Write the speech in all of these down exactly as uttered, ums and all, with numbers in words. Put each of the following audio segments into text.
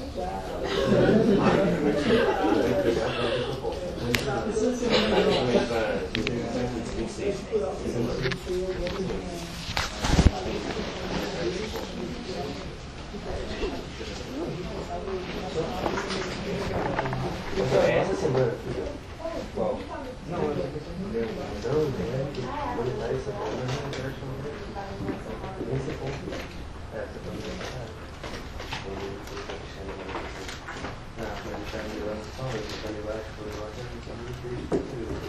Essa semana, qual? Não, não, né? Monetary essa semana, esse ponto. É, essa semana. Não, mas tá me dando só, mas tá me baixo, por agora, tá me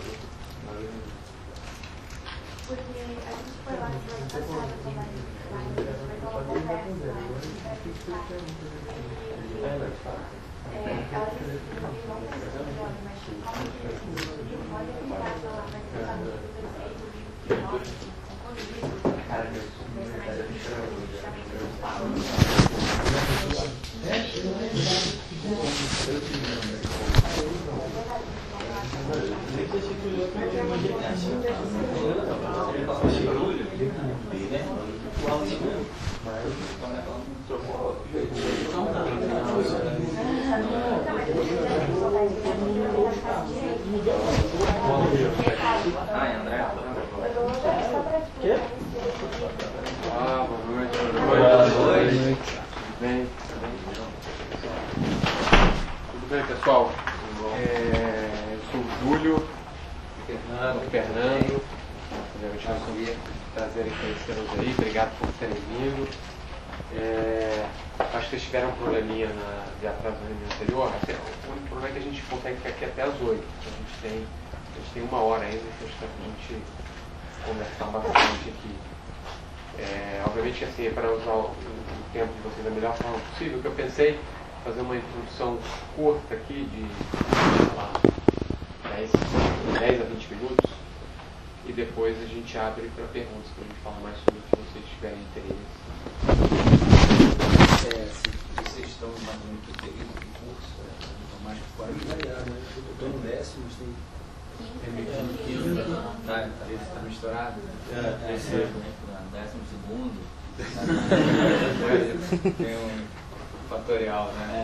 porque a gente foi lá semana passada também, mas ela conversa, ela disse que não pensou no jogo, mas como que pode ficar lá, mas você sabe que eu sei que nós são Cara, meu Ai, André. Quê? Ah, boa noite. Boa noite. Tudo bem? Tudo bem, pessoal? É, eu sou o Júlio, Fernando, Fernando. É um prazer em conhecê-los aí. Obrigado por terem vindo. É, acho que vocês tiveram um probleminha na, de atraso na reunião anterior. Até, o único problema é que a gente consegue ficar aqui até as oito. Então a gente tem, a gente tem uma hora ainda que a gente conversar bastante aqui. É, obviamente assim, é para usar o, o tempo de vocês da melhor forma possível, que eu pensei fazer uma introdução curta aqui de sei lá, dez a vinte minutos e depois a gente abre para perguntas, para a gente falar mais sobre o que vocês tiverem interesse. É, se vocês estão mais ou menos que período do curso, é, mais de quarenta, né? Eu estou no décimo, mas tem quinze. Tá, tá misturado? É, terceiro, né? Décimo segundo. Tem um fatorial, né?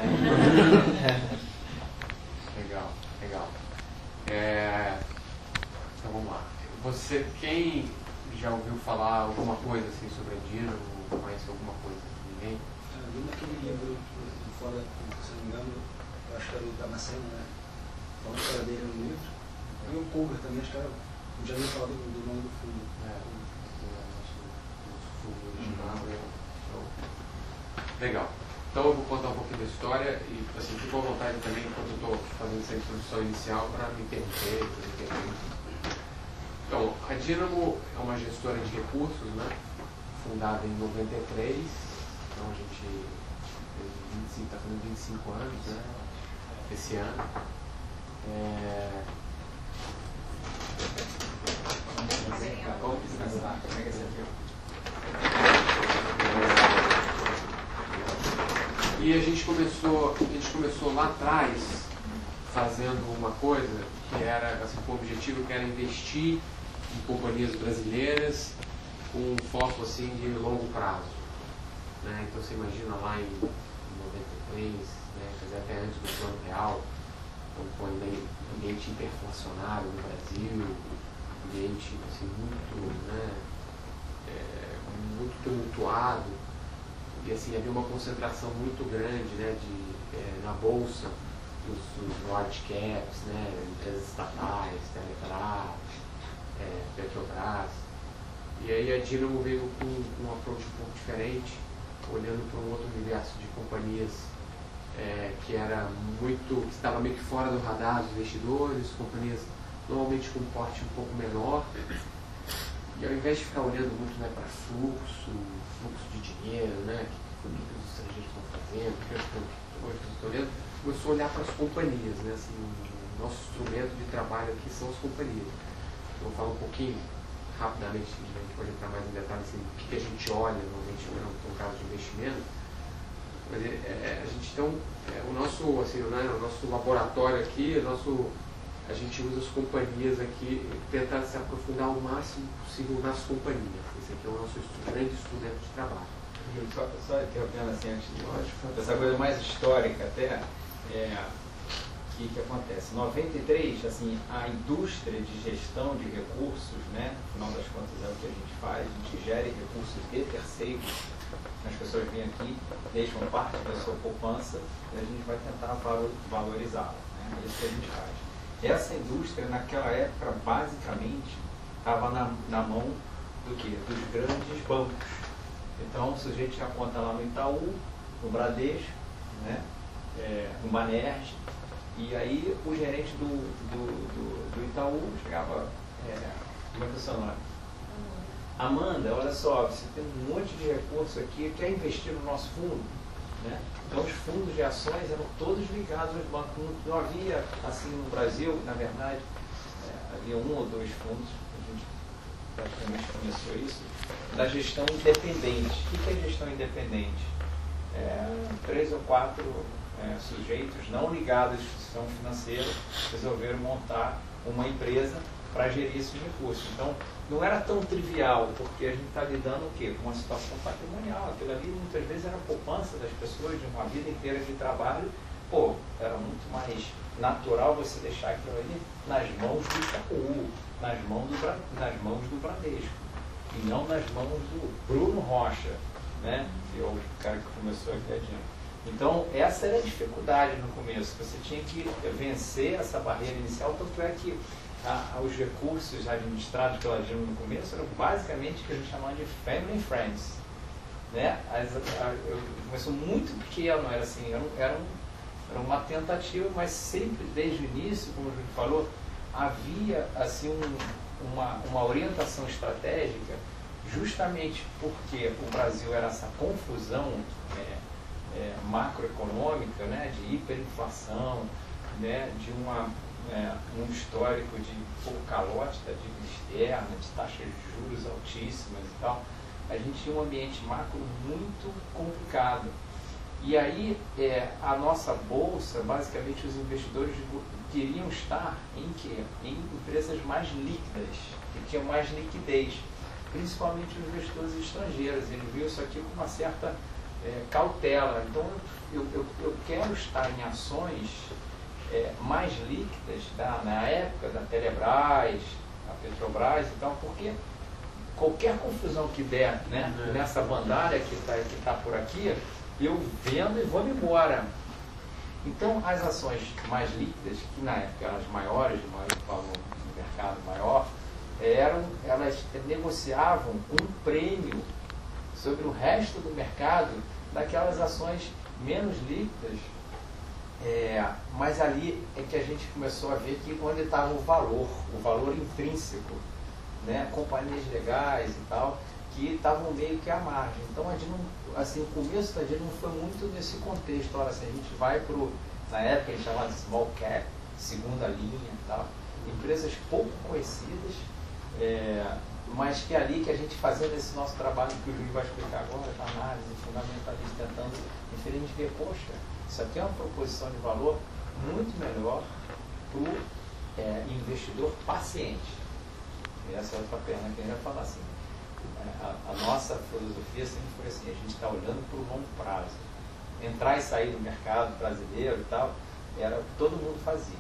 Legal, legal. É, então vamos lá. Você, quem já ouviu falar alguma coisa assim sobre a Dynamo, conhece alguma coisa? Ninguém? Eu vi naquele livro fora, se não me engano, eu acho que era o Damasceno, né? Falando que era dele no livro. Eu vi um cover também, acho que era. Eu já ouvi falar do, do nome do fundo. É. Legal. Então eu vou contar um pouquinho da história e assim, fico à vontade também enquanto eu estou fazendo essa introdução inicial para me interromper. Então, a Dynamo é uma gestora de recursos, né? Fundada em noventa e três, então a gente está fazendo vinte e cinco anos, né? Esse ano. É... E a gente começou, a gente começou lá atrás fazendo uma coisa que era, assim, com o objetivo que era investir em companhias brasileiras com um foco assim de longo prazo, né? Então você imagina lá em noventa e três, né, quer dizer, até antes do Plano Real, então, com um ambiente hiperflacionário no Brasil, ambiente assim, muito, né, é, muito tumultuado, e assim, havia uma concentração muito grande, né, de, é, na bolsa dos, dos large caps, né, empresas estatais, Telebrás, é, Petrobras. E aí a Dynamo veio com, com um approach um pouco diferente, olhando para um outro universo de companhias é, que era muito, que estava meio que fora do radar dos investidores, companhias normalmente com um porte um pouco menor. E ao invés de ficar olhando muito, né, para fluxo, fluxo de dinheiro, né, o que, que os estrangeiros estão fazendo, o que eu estou, hoje eu estou olhando, começou a olhar para as companhias, né, assim, o nosso instrumento de trabalho aqui são as companhias. Vou falar um pouquinho, rapidamente, a gente pode entrar mais em detalhes, assim, o que, que a gente olha normalmente no caso de investimento. Mas é, é, a gente tem um, é, o nosso, assim, né, o nosso laboratório aqui, o nosso, a gente usa as companhias aqui, tentar se aprofundar o máximo possível nas companhias. Esse aqui é o nosso grande instrumento de trabalho. Só, só interrompendo assim, antes de essa coisa mais histórica até, é, que, que acontece? Em noventa e três, assim, a indústria de gestão de recursos, né, no final das contas é o que a gente faz, a gente gere recursos de terceiros, as pessoas vêm aqui, deixam parte da sua poupança e a gente vai tentar valorizá-la, né? É isso que a gente faz. Essa indústria, naquela época, basicamente, estava na, na mão do quê? Dos grandes bancos. Então, o sujeito tinha conta lá no Itaú, no Bradesco, né? É, no Banerj, e aí o gerente do, do, do, do Itaú chegava, é, como é que é o seu nome? Amanda, olha só, você tem um monte de recurso aqui, quer investir no nosso fundo? Né? Então os fundos de ações eram todos ligados aos bancos. Não, não havia, assim no Brasil, na verdade, é, havia um ou dois fundos, a gente praticamente começou isso, da gestão independente. O que é gestão independente? É, três ou quatro é, sujeitos não ligados à instituição financeira resolveram montar uma empresa para gerir esses recursos. Então, não era tão trivial, porque a gente está lidando o quê? Com uma situação patrimonial. Aquilo ali muitas vezes era a poupança das pessoas de uma vida inteira de trabalho. Pô, era muito mais natural você deixar aquilo ali nas mãos do Itaú, nas mãos do, nas mãos do Bradesco, e não nas mãos do Bruno Rocha, né? Que é o cara que começou aqui adiante. Então, essa era a dificuldade no começo. Você tinha que vencer essa barreira inicial, tanto é que Ah, os recursos administrados pela Dilma no começo eram basicamente o que a gente chamava de family and friends, né? As, a, eu começou muito pequeno, era assim, era, um, era, um, era uma tentativa, mas sempre desde o início, como o Júlio falou, havia assim um, uma, uma orientação estratégica, justamente porque o Brasil era essa confusão é, é, macroeconômica, né, de hiperinflação, né, de uma É, um histórico de pouco calote da dívida externa, de taxas de juros altíssimas e tal, a gente tinha um ambiente macro muito complicado. E aí é, a nossa bolsa, basicamente os investidores queriam estar em quê? Em empresas mais líquidas, que tinham mais liquidez, principalmente os investidores estrangeiros. Eles viam isso aqui com uma certa é, cautela. Então eu, eu, eu quero estar em ações É, mais líquidas da, na época da Telebrás, da Petrobras e tal, porque qualquer confusão que der, né, nessa bandalha que está que tá por aqui, eu vendo e vou embora. Então as ações mais líquidas, que na época eram as maiores, de maior valor no mercado maior, eram, elas negociavam um prêmio sobre o resto do mercado daquelas ações menos líquidas. É, mas ali é que a gente começou a ver que onde estava o valor, o valor intrínseco, né? Companhias legais e tal, que estavam meio que à margem. Então, a Dilma, assim, o começo da Dilma foi muito nesse contexto. Olha, assim, a gente vai para o, na época a gente chamava de small cap, segunda linha e tal, empresas pouco conhecidas, é, mas que ali que a gente fazendo esse nosso trabalho que o Júlio vai explicar agora, da análise fundamentalista, tentando, enfim, a gente vê, poxa, isso aqui é uma proposição de valor muito melhor para o é, investidor paciente. E essa é outra perna que a gente vai falar assim. A, a nossa filosofia sempre foi assim, a gente está olhando para o longo prazo. Entrar e sair do mercado brasileiro e tal, era o que todo mundo fazia.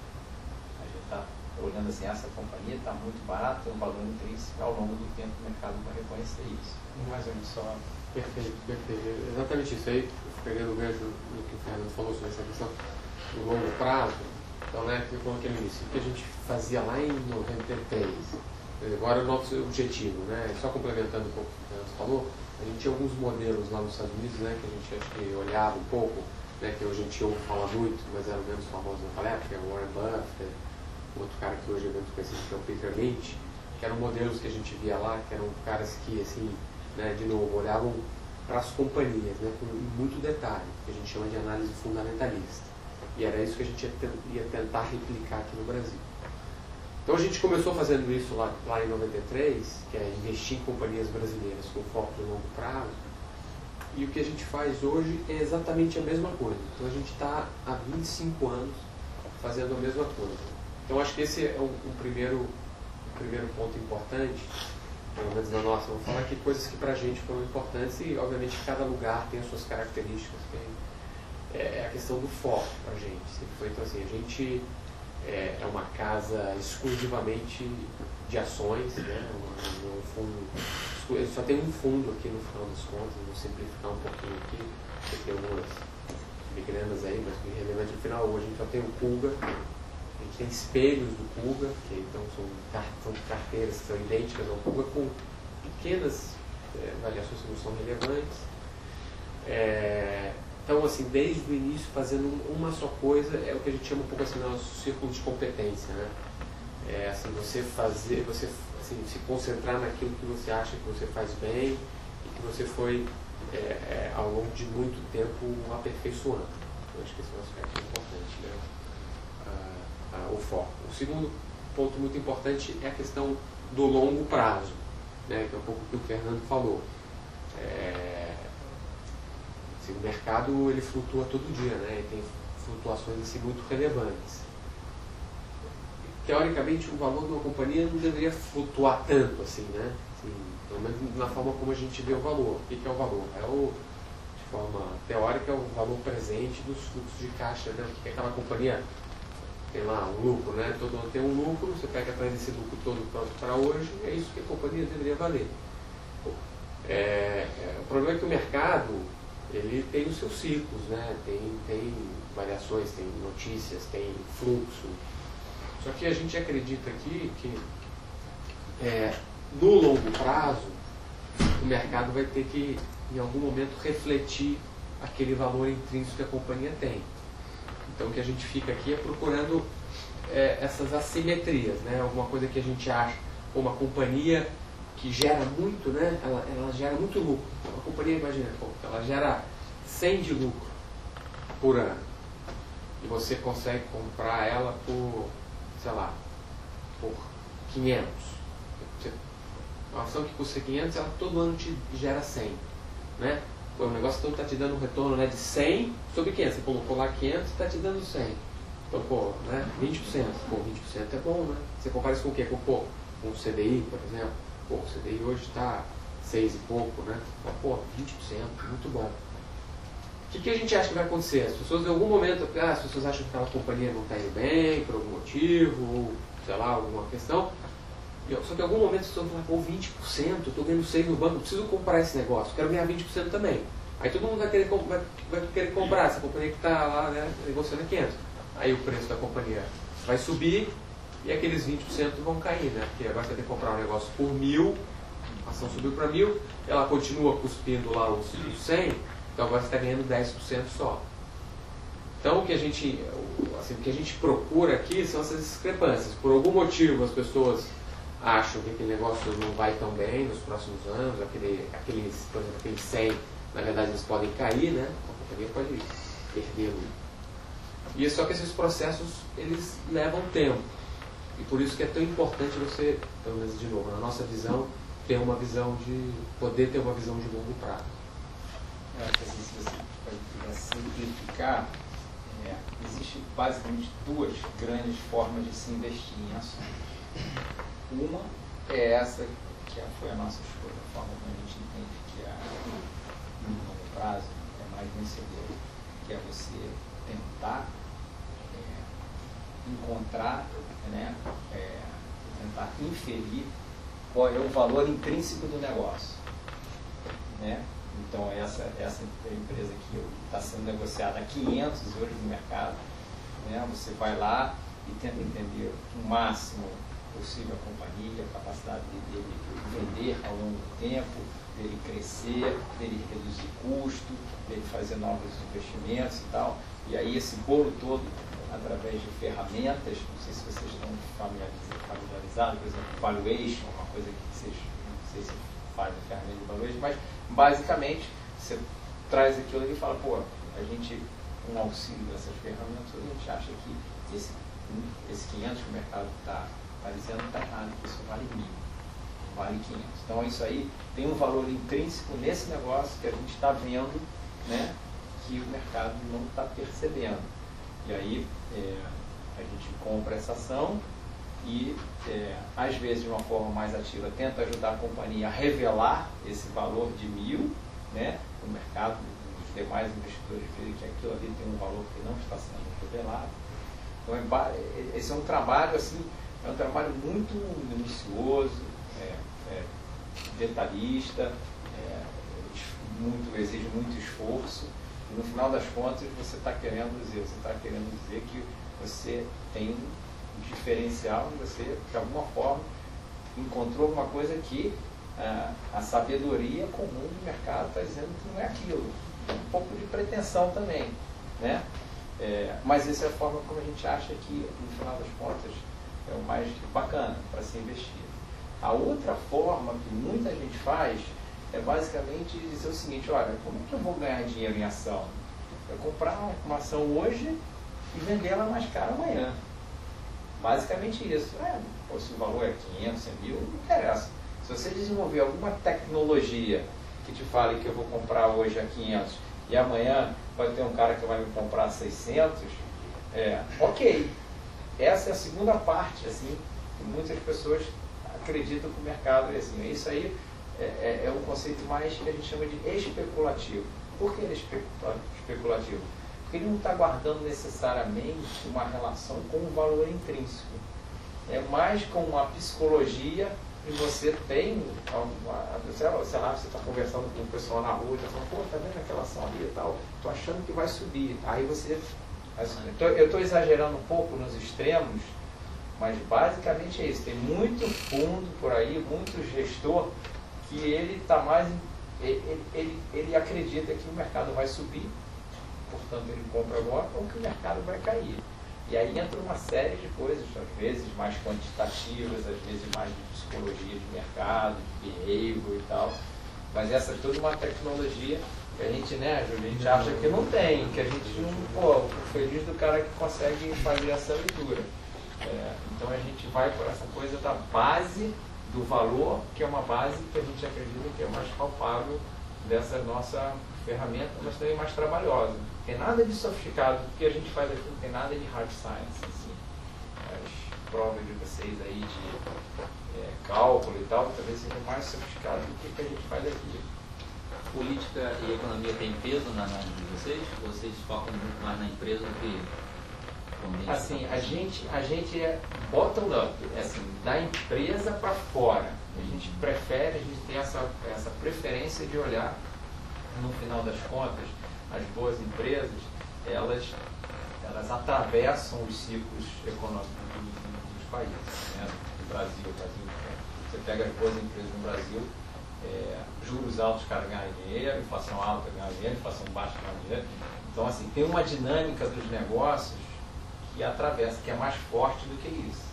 A gente está olhando assim, essa companhia está muito barata, tem um valor intrínseco, ao longo do tempo o mercado vai reconhecer isso. Mais ou menos só. Perfeito, perfeito. Exatamente isso aí. Pegando o gancho do que o Fernando falou sobre essa questão do longo prazo, então, né, que eu coloquei no início, o que a gente fazia lá em noventa e três, agora é o nosso objetivo, né, só complementando um pouco o que o Fernando falou, a gente tinha alguns modelos lá nos Estados Unidos, né, que a gente acho que olhava um pouco, né, que hoje a gente ouve falar muito, mas eram menos famosos naquela época, que é o Warren Buffett, outro cara que hoje é muito conhecido, que é o Peter Lynch, que eram modelos que a gente via lá, que eram caras que, assim, né, de novo, olhavam para as companhias, né, com muito detalhe, que a gente chama de análise fundamentalista. E era isso que a gente ia, ia tentar replicar aqui no Brasil. Então a gente começou fazendo isso lá, lá em noventa e três, que é investir em companhias brasileiras com foco no longo prazo. E o que a gente faz hoje é exatamente a mesma coisa. Então a gente está há vinte e cinco anos fazendo a mesma coisa. Então acho que esse é um, um, primeiro, um primeiro ponto importante, pelo menos na nossa, vamos falar aqui coisas que pra gente foram importantes e, obviamente, cada lugar tem as suas características. Tem, é a questão do foco pra gente. Sempre foi, então, assim, a gente é, é uma casa exclusivamente de ações, né? Um, um fundo, só tem um fundo aqui no final das contas, vou simplificar um pouquinho aqui, porque tem algumas migranas aí, mas o relevante no final hoje a gente só tem o Kuga, a gente tem espelhos do Kuga, que então são, são carteiras que são idênticas ao Kuga, com pequenas é, variações que não são relevantes. É, então, assim, desde o início, fazendo uma só coisa, é o que a gente chama um pouco assim, nosso círculo de competência, né? É, assim, você fazer, você assim, se concentrar naquilo que você acha que você faz bem e que você foi, é, é, ao longo de muito tempo, aperfeiçoando. Eu acho que esse é um aspecto importante, né? Ah, ah, o foco. O segundo ponto muito importante é a questão do longo prazo, né? Que é um pouco o que o Fernando falou. É, assim, o mercado ele flutua todo dia, né? E tem flutuações assim, muito relevantes. Teoricamente, o valor de uma companhia não deveria flutuar tanto assim, né? Assim, pelo menos na forma como a gente vê o valor. O que é o valor? É o, de forma teórica, é o valor presente dos fluxos de caixa, né? O que aquela companhia tem lá, um lucro, né? Todo ano tem um lucro, você pega atrás desse lucro todo pronto para hoje, é isso que a companhia deveria valer. É, é, o problema é que o mercado, ele tem os seus ciclos, né? Tem, tem variações, tem notícias, tem fluxo. Só que a gente acredita aqui que é, no longo prazo o mercado vai ter que em algum momento refletir aquele valor intrínseco que a companhia tem. Então o que a gente fica aqui é procurando é, essas assimetrias, né? Alguma coisa que a gente acha, uma companhia que gera muito, né? ela, ela gera muito lucro. Uma companhia, imagina, ela gera cem de lucro por ano e você consegue comprar ela por, sei lá, por quinhentos. Uma ação que custa quinhentos, ela todo ano te gera cem, né? Pô, o negócio então está te dando um retorno, né, de cem sobre quinhentos. Você colocou lá quinhentos e está te dando cem. Então, pô, né, vinte por cento. Pô, vinte por cento é bom, né? Você compara isso com o quê? Com, pô, com o C D I, por exemplo. Pô, o C D I hoje está seis e pouco, né? Mas, pô, vinte por cento, muito bom. O que, que a gente acha que vai acontecer? As pessoas, em algum momento, ah, as pessoas acham que aquela companhia não está indo bem, por algum motivo, ou, sei lá, alguma questão. Só que em algum momento as pessoas vão falar, pô, vinte por cento, eu estou ganhando seis no banco, eu preciso comprar esse negócio, quero ganhar vinte por cento também. Aí todo mundo vai querer, vai, vai querer comprar essa companhia que está lá, né, negociando a quinhentos. Aí o preço da companhia vai subir e aqueles vinte por cento vão cair, né? Porque agora você tem que comprar um negócio por mil, a ação subiu para mil, ela continua cuspindo lá os, os cem, então agora você está ganhando dez por cento só. Então o que, a gente, assim, o que a gente procura aqui são essas discrepâncias. Por algum motivo as pessoas acham que aquele negócio não vai tão bem nos próximos anos, aquele, aqueles, por exemplo, aqueles cem, na verdade eles podem cair, né? A companhia pode perder. E só que esses processos, eles levam tempo. E por isso que é tão importante você, pelo menos de novo, na nossa visão, ter uma visão de, poder ter uma visão de longo prazo. Eu acho que assim, se você vai simplificar, é, existe basicamente duas grandes formas de se investir em ações. Uma é essa, que foi a nossa escolha, a forma como a gente entende que é no longo prazo é mais vencedor, que é você tentar é, encontrar, né, é, tentar inferir qual é o valor intrínseco do negócio, né? Então essa, essa empresa que está sendo negociada a quinhentos hoje no mercado, né? Você vai lá e tenta entender o máximo possível a companhia, a capacidade dele vender ao longo do tempo, dele crescer, dele reduzir custo, dele fazer novos investimentos e tal. E aí esse bolo todo, através de ferramentas, não sei se vocês estão familiarizados, por exemplo, valuation, uma coisa que vocês, não sei se faz a ferramenta de valuation, mas basicamente você traz aquilo e fala, pô, a gente, com auxílio dessas ferramentas, a gente acha que esse, esse quinhentos que o mercado está dizendo está errado, que isso vale mil, vale quinhentos. Então isso aí tem um valor intrínseco nesse negócio que a gente está vendo, né, que o mercado não está percebendo. E aí é, a gente compra essa ação e, é, às vezes, de uma forma mais ativa, tenta ajudar a companhia a revelar esse valor de mil, né? O mercado, os demais investidores verem que aquilo ali tem um valor que não está sendo revelado. Então, é, esse é um trabalho, assim, é um trabalho muito minucioso, é, é, detalhista, é, muito, exige muito esforço, e no final das contas você está querendo dizer, você está querendo dizer que você tem um diferencial, você de alguma forma encontrou alguma coisa que ah, a sabedoria comum do mercado está dizendo que não é aquilo. Um pouco de pretensão também, né? É, mas essa é a forma como a gente acha que, no final das contas, é o mais bacana para se investir. A outra forma que muita gente faz é basicamente dizer o seguinte: olha, como é que eu vou ganhar dinheiro em ação? Eu comprar uma ação hoje e vendê-la mais cara amanhã. Basicamente isso. É, pô, se o valor é quinhentos, cem mil, não interessa. Se você desenvolver alguma tecnologia que te fale que eu vou comprar hoje a quinhentos e amanhã vai ter um cara que vai me comprar a seiscentos, é, ok. Essa é a segunda parte, assim, que muitas pessoas acreditam que o mercado é assim. Isso aí é, é, é um conceito mais que a gente chama de especulativo. Por que ele é especulativo? Porque ele não está guardando necessariamente uma relação com o valor intrínseco. É mais com uma psicologia que você tem, uma, sei lá, você está conversando com o pessoal na rua, está falando, pô, tá vendo aquela ação ali e tal, estou achando que vai subir. Aí você... Eu estou exagerando um pouco nos extremos, mas basicamente é isso. Tem muito fundo por aí, muito gestor, que ele está mais... Ele, ele, ele acredita que o mercado vai subir, portanto ele compra agora, ou que o mercado vai cair. E aí entra uma série de coisas, às vezes mais quantitativas, às vezes mais de psicologia de mercado, de behavior e tal. Mas essa é toda uma tecnologia que a gente, né, a gente acha que não tem, que a gente não, pô, feliz do cara que consegue fazer essa leitura. É, então a gente vai por essa coisa da base do valor, que é uma base que a gente acredita que é mais palpável dessa nossa ferramenta, mas também mais trabalhosa. Não tem nada de sofisticado, o que a gente faz aqui não tem nada de hard science. Assim. As provas de vocês aí de é, cálculo e tal, talvez seja mais sofisticado do que, que a gente faz aqui. Política e economia tem peso na análise de vocês? Ou vocês focam muito mais na empresa do que... Assim, a gente, a gente é bottom-up, é assim, da empresa para fora. A gente prefere, a gente tem essa, essa preferência de olhar, no final das contas, as boas empresas, elas, elas atravessam os ciclos econômicos dos, dos países. Né? Do Brasil, o Brasil, você pega as boas empresas no Brasil, é, juros altos, os caras ganham dinheiro, inflação alta, ganham dinheiro, inflação baixa, ganham dinheiro. Então, assim, tem uma dinâmica dos negócios que atravessa, que é mais forte do que isso.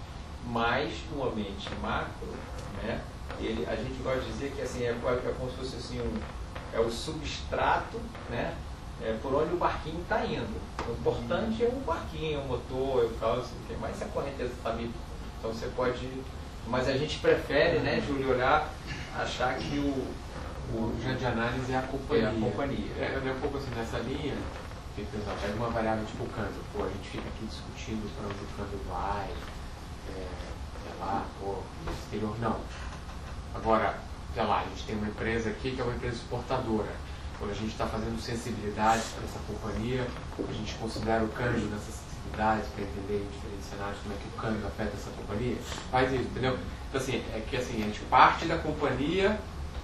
Mas no ambiente macro, né, ele, a gente gosta de dizer que assim, é, é como se fosse assim, um, é o substrato, né, é por onde o barquinho está indo. O importante é o barquinho, o motor, o carro, assim, mas se a correnteza está meio... Então você pode... Mas a gente prefere, né, Júlio, olhar, achar que o... O objeto de análise é a companhia. É a companhia. É, é um pouco assim, nessa linha, que, por exemplo, pega uma variável tipo o câmbio. Pô, a gente fica aqui discutindo para onde o câmbio vai, é, sei lá, pô, no exterior. Não. Agora, sei lá, a gente tem uma empresa aqui que é uma empresa exportadora. Quando a gente está fazendo sensibilidades para essa companhia, a gente considera o câmbio nessas sensibilidades para entender em diferentes cenários como é que o câmbio afeta essa companhia. Faz isso, entendeu? Então, assim, é que assim, a gente parte da companhia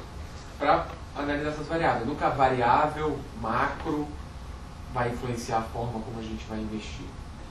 para analisar essas variáveis. Nunca a variável macro vai influenciar a forma como a gente vai investir.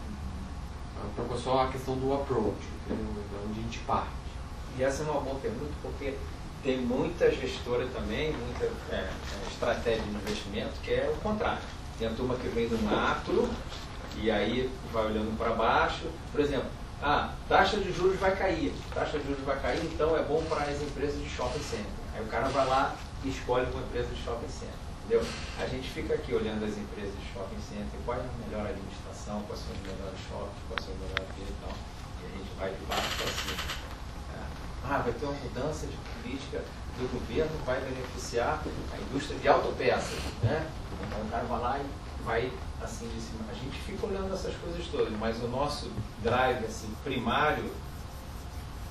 Então é só a questão do approach, entendeu? De onde a gente parte. E essa é uma boa pergunta, porque tem muita gestora também, muita é, estratégia de investimento que é o contrário. Tem a turma que vem do macro e aí vai olhando para baixo. Por exemplo, ah, taxa de juros vai cair. Taxa de juros vai cair, então é bom para as empresas de shopping center. Aí o cara vai lá e escolhe uma empresa de shopping center. Entendeu? A gente fica aqui olhando as empresas de shopping center, qual é a melhor administração, quais são os melhores shoppings, quais são os melhores e tal. E a gente vai de baixo para cima. Ah, vai ter uma mudança de política do governo, vai beneficiar a indústria de autopeças. Né? Então o cara vai lá e vai assim de cima. A gente fica olhando essas coisas todas, mas o nosso drive assim, primário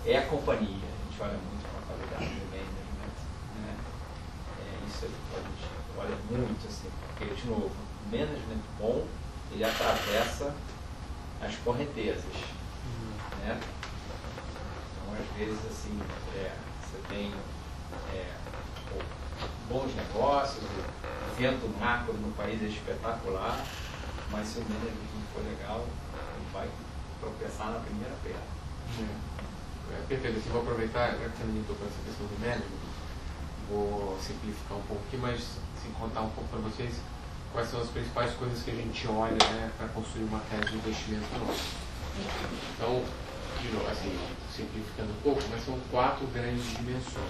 é a companhia. A gente olha muito para a qualidade do management, né? É, isso a gente olha muito, assim, porque, de novo, o management bom, ele atravessa as correntezas, né? Então, às vezes, assim, é, você tem é, bons negócios, o vento macro no país é espetacular, mas se o management não for legal, ele vai tropeçar na primeira pedra. É, perfeito. Assim, vou aproveitar, já que você me tocou essa questão do management, vou simplificar um pouco aqui, mas assim, contar um pouco para vocês quais são as principais coisas que a gente olha, né, para construir uma tese de investimento nosso. Então, de novo, assim, simplificando um pouco, mas são quatro grandes dimensões.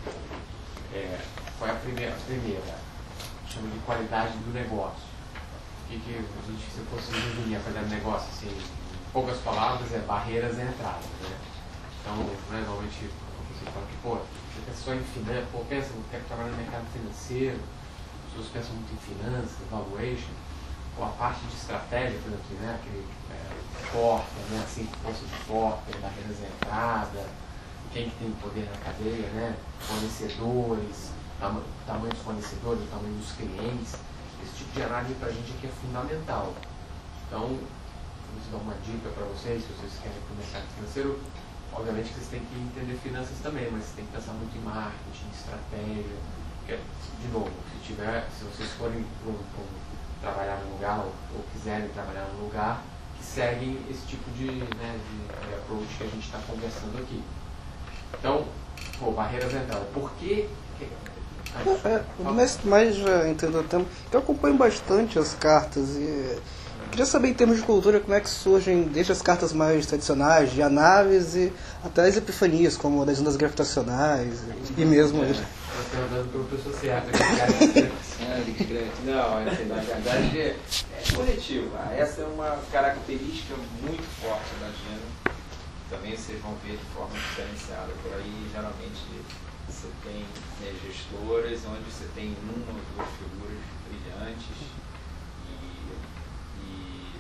É, qual é a primeira? A primeira, chama de qualidade do negócio. O que, que a gente, se fosse resumir a qualidade do negócio, assim, em poucas palavras, é barreiras à entrada, né? Então, né, normalmente, você fala que, pô, você pensa só em finanças, pô, pensa, eu quero trabalhar no mercado financeiro, as pessoas pensam muito em finanças, valuation, ou a parte de estratégia, por exemplo, né, aquele é, porta, né, assim, posto de porta, barreiras à entrada, quem que tem poder na cadeia, né, fornecedores, tam, tamanho dos fornecedores, o tamanho dos clientes, esse tipo de análise para a gente aqui é fundamental. Então, vou dar uma dica para vocês, se vocês querem ir para o mercado financeiro, obviamente que vocês têm que entender finanças também, mas vocês têm que pensar muito em marketing, estratégia, porque, de novo, se, tiver, se vocês forem pro, pro, trabalhar num lugar ou, ou quiserem trabalhar num lugar, que seguem esse tipo de, né, de approach que a gente está conversando aqui. Então, pô, barreiras à entrada. Por que... É, é, mas, mas já entendo o tema. Eu acompanho bastante as cartas e queria saber em termos de cultura como é que surgem desde as cartas mais tradicionais, de análise, até as epifanias, como das ondas gravitacionais e mesmo... É, estou perguntando pelo professor certo. Não, assim, na verdade é, é coletivo. Essa é uma característica muito forte da Gênero. Também vocês vão ver de forma diferenciada por aí. Geralmente você tem, né, gestoras onde você tem uma ou duas figuras brilhantes e, e,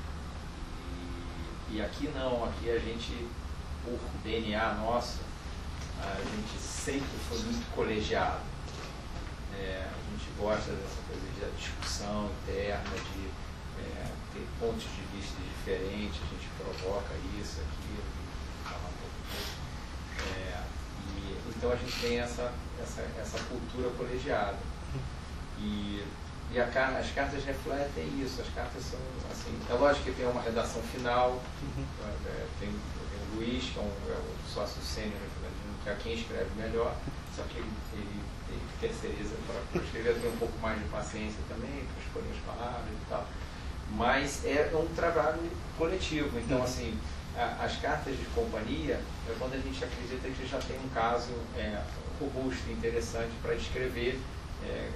e, e aqui não, aqui a gente, por D N A nosso, a gente sempre foi muito colegiado. É, a gente gosta dessa coisa de discussão interna, de é, ter pontos de vista diferentes, a gente provoca isso, aquilo, falar um pouco disso. É, e, então a gente tem essa, essa, essa cultura colegiada. E, e a, as cartas refletem isso, as cartas são assim, é lógico que tem uma redação final, é, tem, tem o Luiz, que é, um, é o sócio sênior, que é quem escreve melhor, só que ele, ele, ele terceiriza para escrever, tem um pouco mais de paciência também, para escolher as palavras e tal. Mas é um trabalho coletivo, então assim, a, as cartas de companhia é quando a gente acredita que já tem um caso é, robusto, interessante para escrever, é,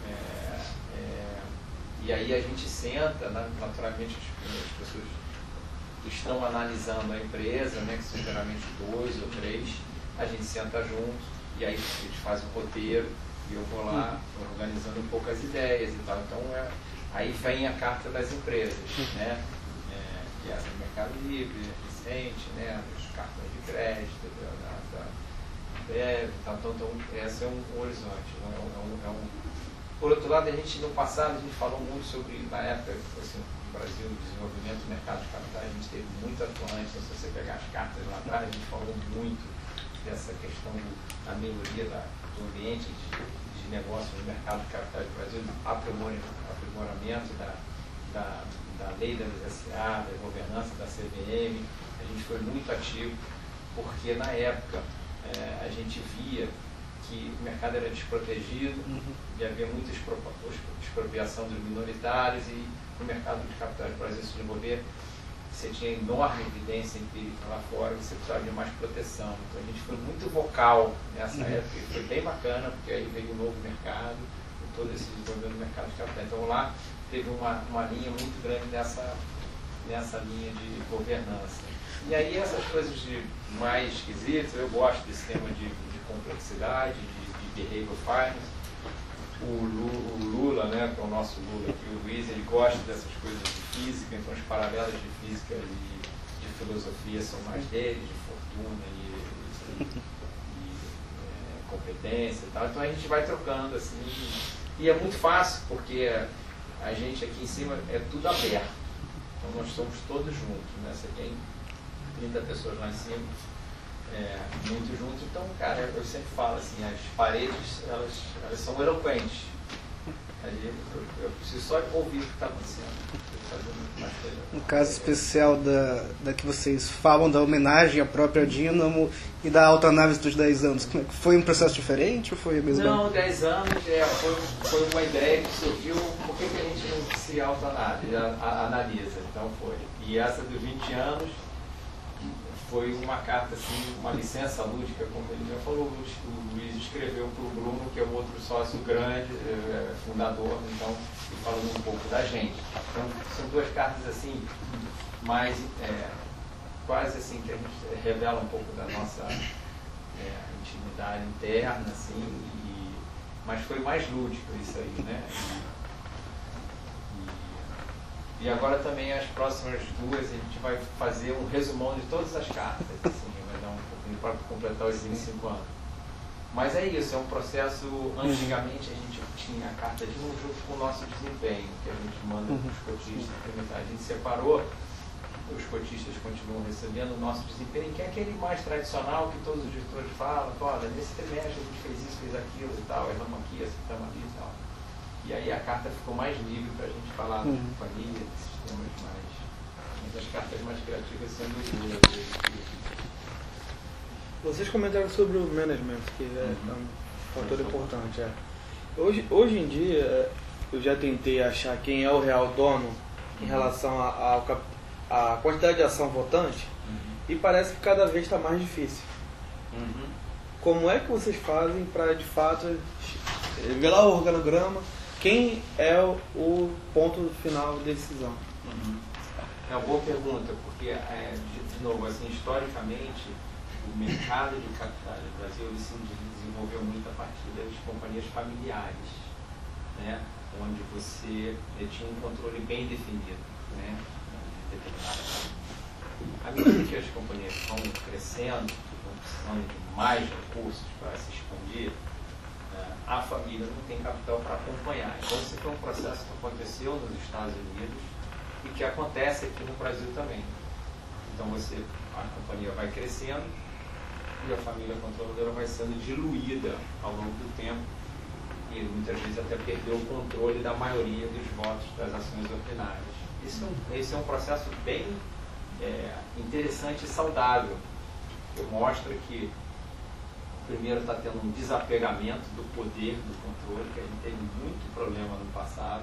é, é, e aí a gente senta, né, naturalmente as, as pessoas que estão analisando a empresa, né, que são geralmente dois ou três, a gente senta junto e aí a gente faz o roteiro e eu vou lá organizando um pouco as ideias e tal. Então é, aí vem a carta das empresas, né? É, que é essa do Mercado Livre, recente, né? As cartas de crédito, da, da, da breve, tal. Então, então esse é um horizonte. É um, é um, é um... Por outro lado, a gente no passado a gente falou muito sobre, na época, assim, no Brasil, o desenvolvimento do mercado de capitais, a gente teve muito atuante. Então, se você pegar as cartas lá atrás, a gente falou muito dessa questão da melhoria da, do ambiente de, de negócio no mercado de capitais do Brasil, aprimoramento da, da, da lei das S A, da governança da C V M. A gente foi muito ativo porque na época é, a gente via que o mercado era desprotegido, uhum. e havia muita expropriação dos minoritários e o mercado de capitais do Brasil se desenvolver. Você tinha enorme evidência empírica lá fora, você precisava de mais proteção. Então a gente foi muito vocal nessa uhum. época, e foi bem bacana, porque aí veio o novo mercado, e todo esse desenvolvimento do mercado de capitais. Então lá teve uma, uma linha muito grande nessa, nessa linha de governança. E aí essas coisas de mais esquisitas, eu gosto desse tema de, de complexidade, de, de behavioral finance. O Lula, o Lula, né, que é o nosso Lula aqui, o Luiz, ele gosta dessas coisas de física, então as paralelas de física ele, de filosofia são mais dele, de fortuna e, e, e é, competência e tal. Então a gente vai trocando assim. E é muito fácil, porque a gente aqui em cima é tudo aberto. Então nós somos todos juntos, né? Você tem trinta pessoas lá em cima, é, muito juntos. Então, cara, eu sempre falo assim, as paredes, elas, elas são eloquentes. Eu, eu preciso só ouvir o que está acontecendo. Um caso especial da, da que vocês falam da homenagem à própria Dynamo e da autoanálise dos dez anos. Como é que foi um processo diferente ou foi a mesma? Não, dez anos é, foi, foi uma ideia que surgiu. Por que, que a gente não se autoanalisa? Então foi. E essa dos vinte anos foi uma carta, assim, uma licença lúdica, como ele já falou. O Luiz escreveu para o Bruno, que é o outro sócio grande, é, fundador, então, falando um pouco da gente. Então, são duas cartas assim, mais é, quase assim, que a gente revela um pouco da nossa é, intimidade interna, assim, e, mas foi mais lúdico isso aí, né? E, e agora também as próximas duas a gente vai fazer um resumão de todas as cartas, assim, vai dar um pouquinho para completar os vinte e cinco anos. Mas é isso, é um processo. Antigamente a gente tinha a carta de um junto com o nosso desempenho, que a gente manda para os cotistas. A gente separou, os cotistas continuam recebendo o nosso desempenho, que é aquele mais tradicional que todos os gestores falam: olha, nesse trimestre a gente fez isso, fez aquilo e tal, erramos aqui, acertamos ali e tal. E aí a carta ficou mais livre para a gente falar da companhia, de sistemas mais. Mas as cartas mais criativas sendo duas. Vocês comentaram sobre o management, que é um fator importante. É. Hoje, hoje em dia, eu já tentei achar quem é o real dono em relação à quantidade de ação votante, uhum. E parece que cada vez está mais difícil. Uhum. Como é que vocês fazem para, de fato, revelar o organograma, quem é o, o ponto final de decisão? Uhum. É uma boa pergunta, porque, é, de, de novo, assim, historicamente, o mercado de capitais do Brasil ele se desenvolveu muito a partir das companhias familiares, né? Onde você tinha um controle bem definido, né? De determinada família. À medida que as companhias vão crescendo, vão precisando de mais recursos para se expandir, né? A família não tem capital para acompanhar. Então, esse foi um processo que aconteceu nos Estados Unidos e que acontece aqui no Brasil também. Então, você, a companhia vai crescendo, e a família controladora vai sendo diluída ao longo do tempo e muitas vezes até perdeu o controle da maioria dos votos das ações ordinárias. Isso é um, esse é um processo bem é, interessante e saudável, que mostra que primeiro está tendo um desapegamento do poder do controle, que a gente teve muito problema no passado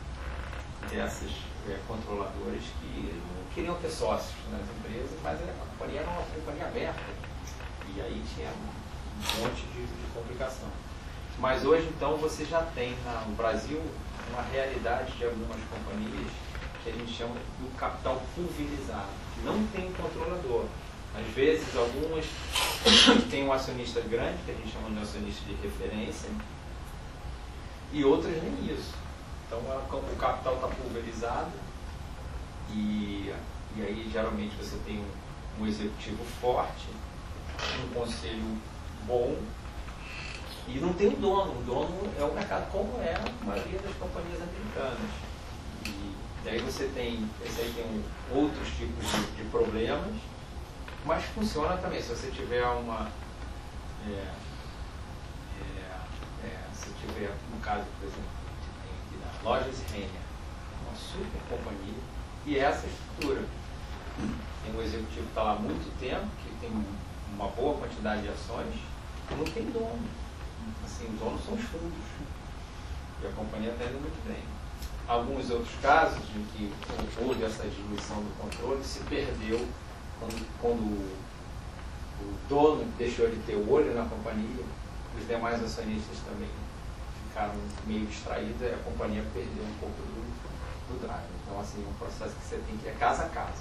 dessas é, controladoras que não queriam ter sócios nas empresas, mas a companhia era uma companhia aberta. E aí tinha um monte de, de complicação. Mas hoje, então, você já tem no Brasil uma realidade de algumas companhias que a gente chama do capital pulverizado. Não tem um controlador. Às vezes, algumas têm um acionista grande, que a gente chama de acionista de referência, e outras nem isso. Então, o capital está pulverizado e, e aí, geralmente, você tem um, um executivo forte, um conselho bom e não tem um dono. O dono é o mercado, como é a maioria das companhias americanas. E, e aí você tem, esse aí tem um, outros tipos de, de problemas, mas funciona também. Se você tiver uma é, é, é, se tiver, no caso, por exemplo, tem aqui da Lojas Renner, uma super companhia, e essa estrutura. Tem um executivo que está lá há muito tempo, que tem uma boa quantidade de ações, e não tem dono. Assim, os donos são os fundos. E a companhia está indo muito bem. Alguns outros casos em que houve essa diluição do controle, se perdeu quando, quando o, o dono deixou de ter o olho na companhia, os demais acionistas também ficaram meio distraídos e a companhia perdeu um pouco do, do drive. Então, assim, é um processo que você tem que ir casa a casa.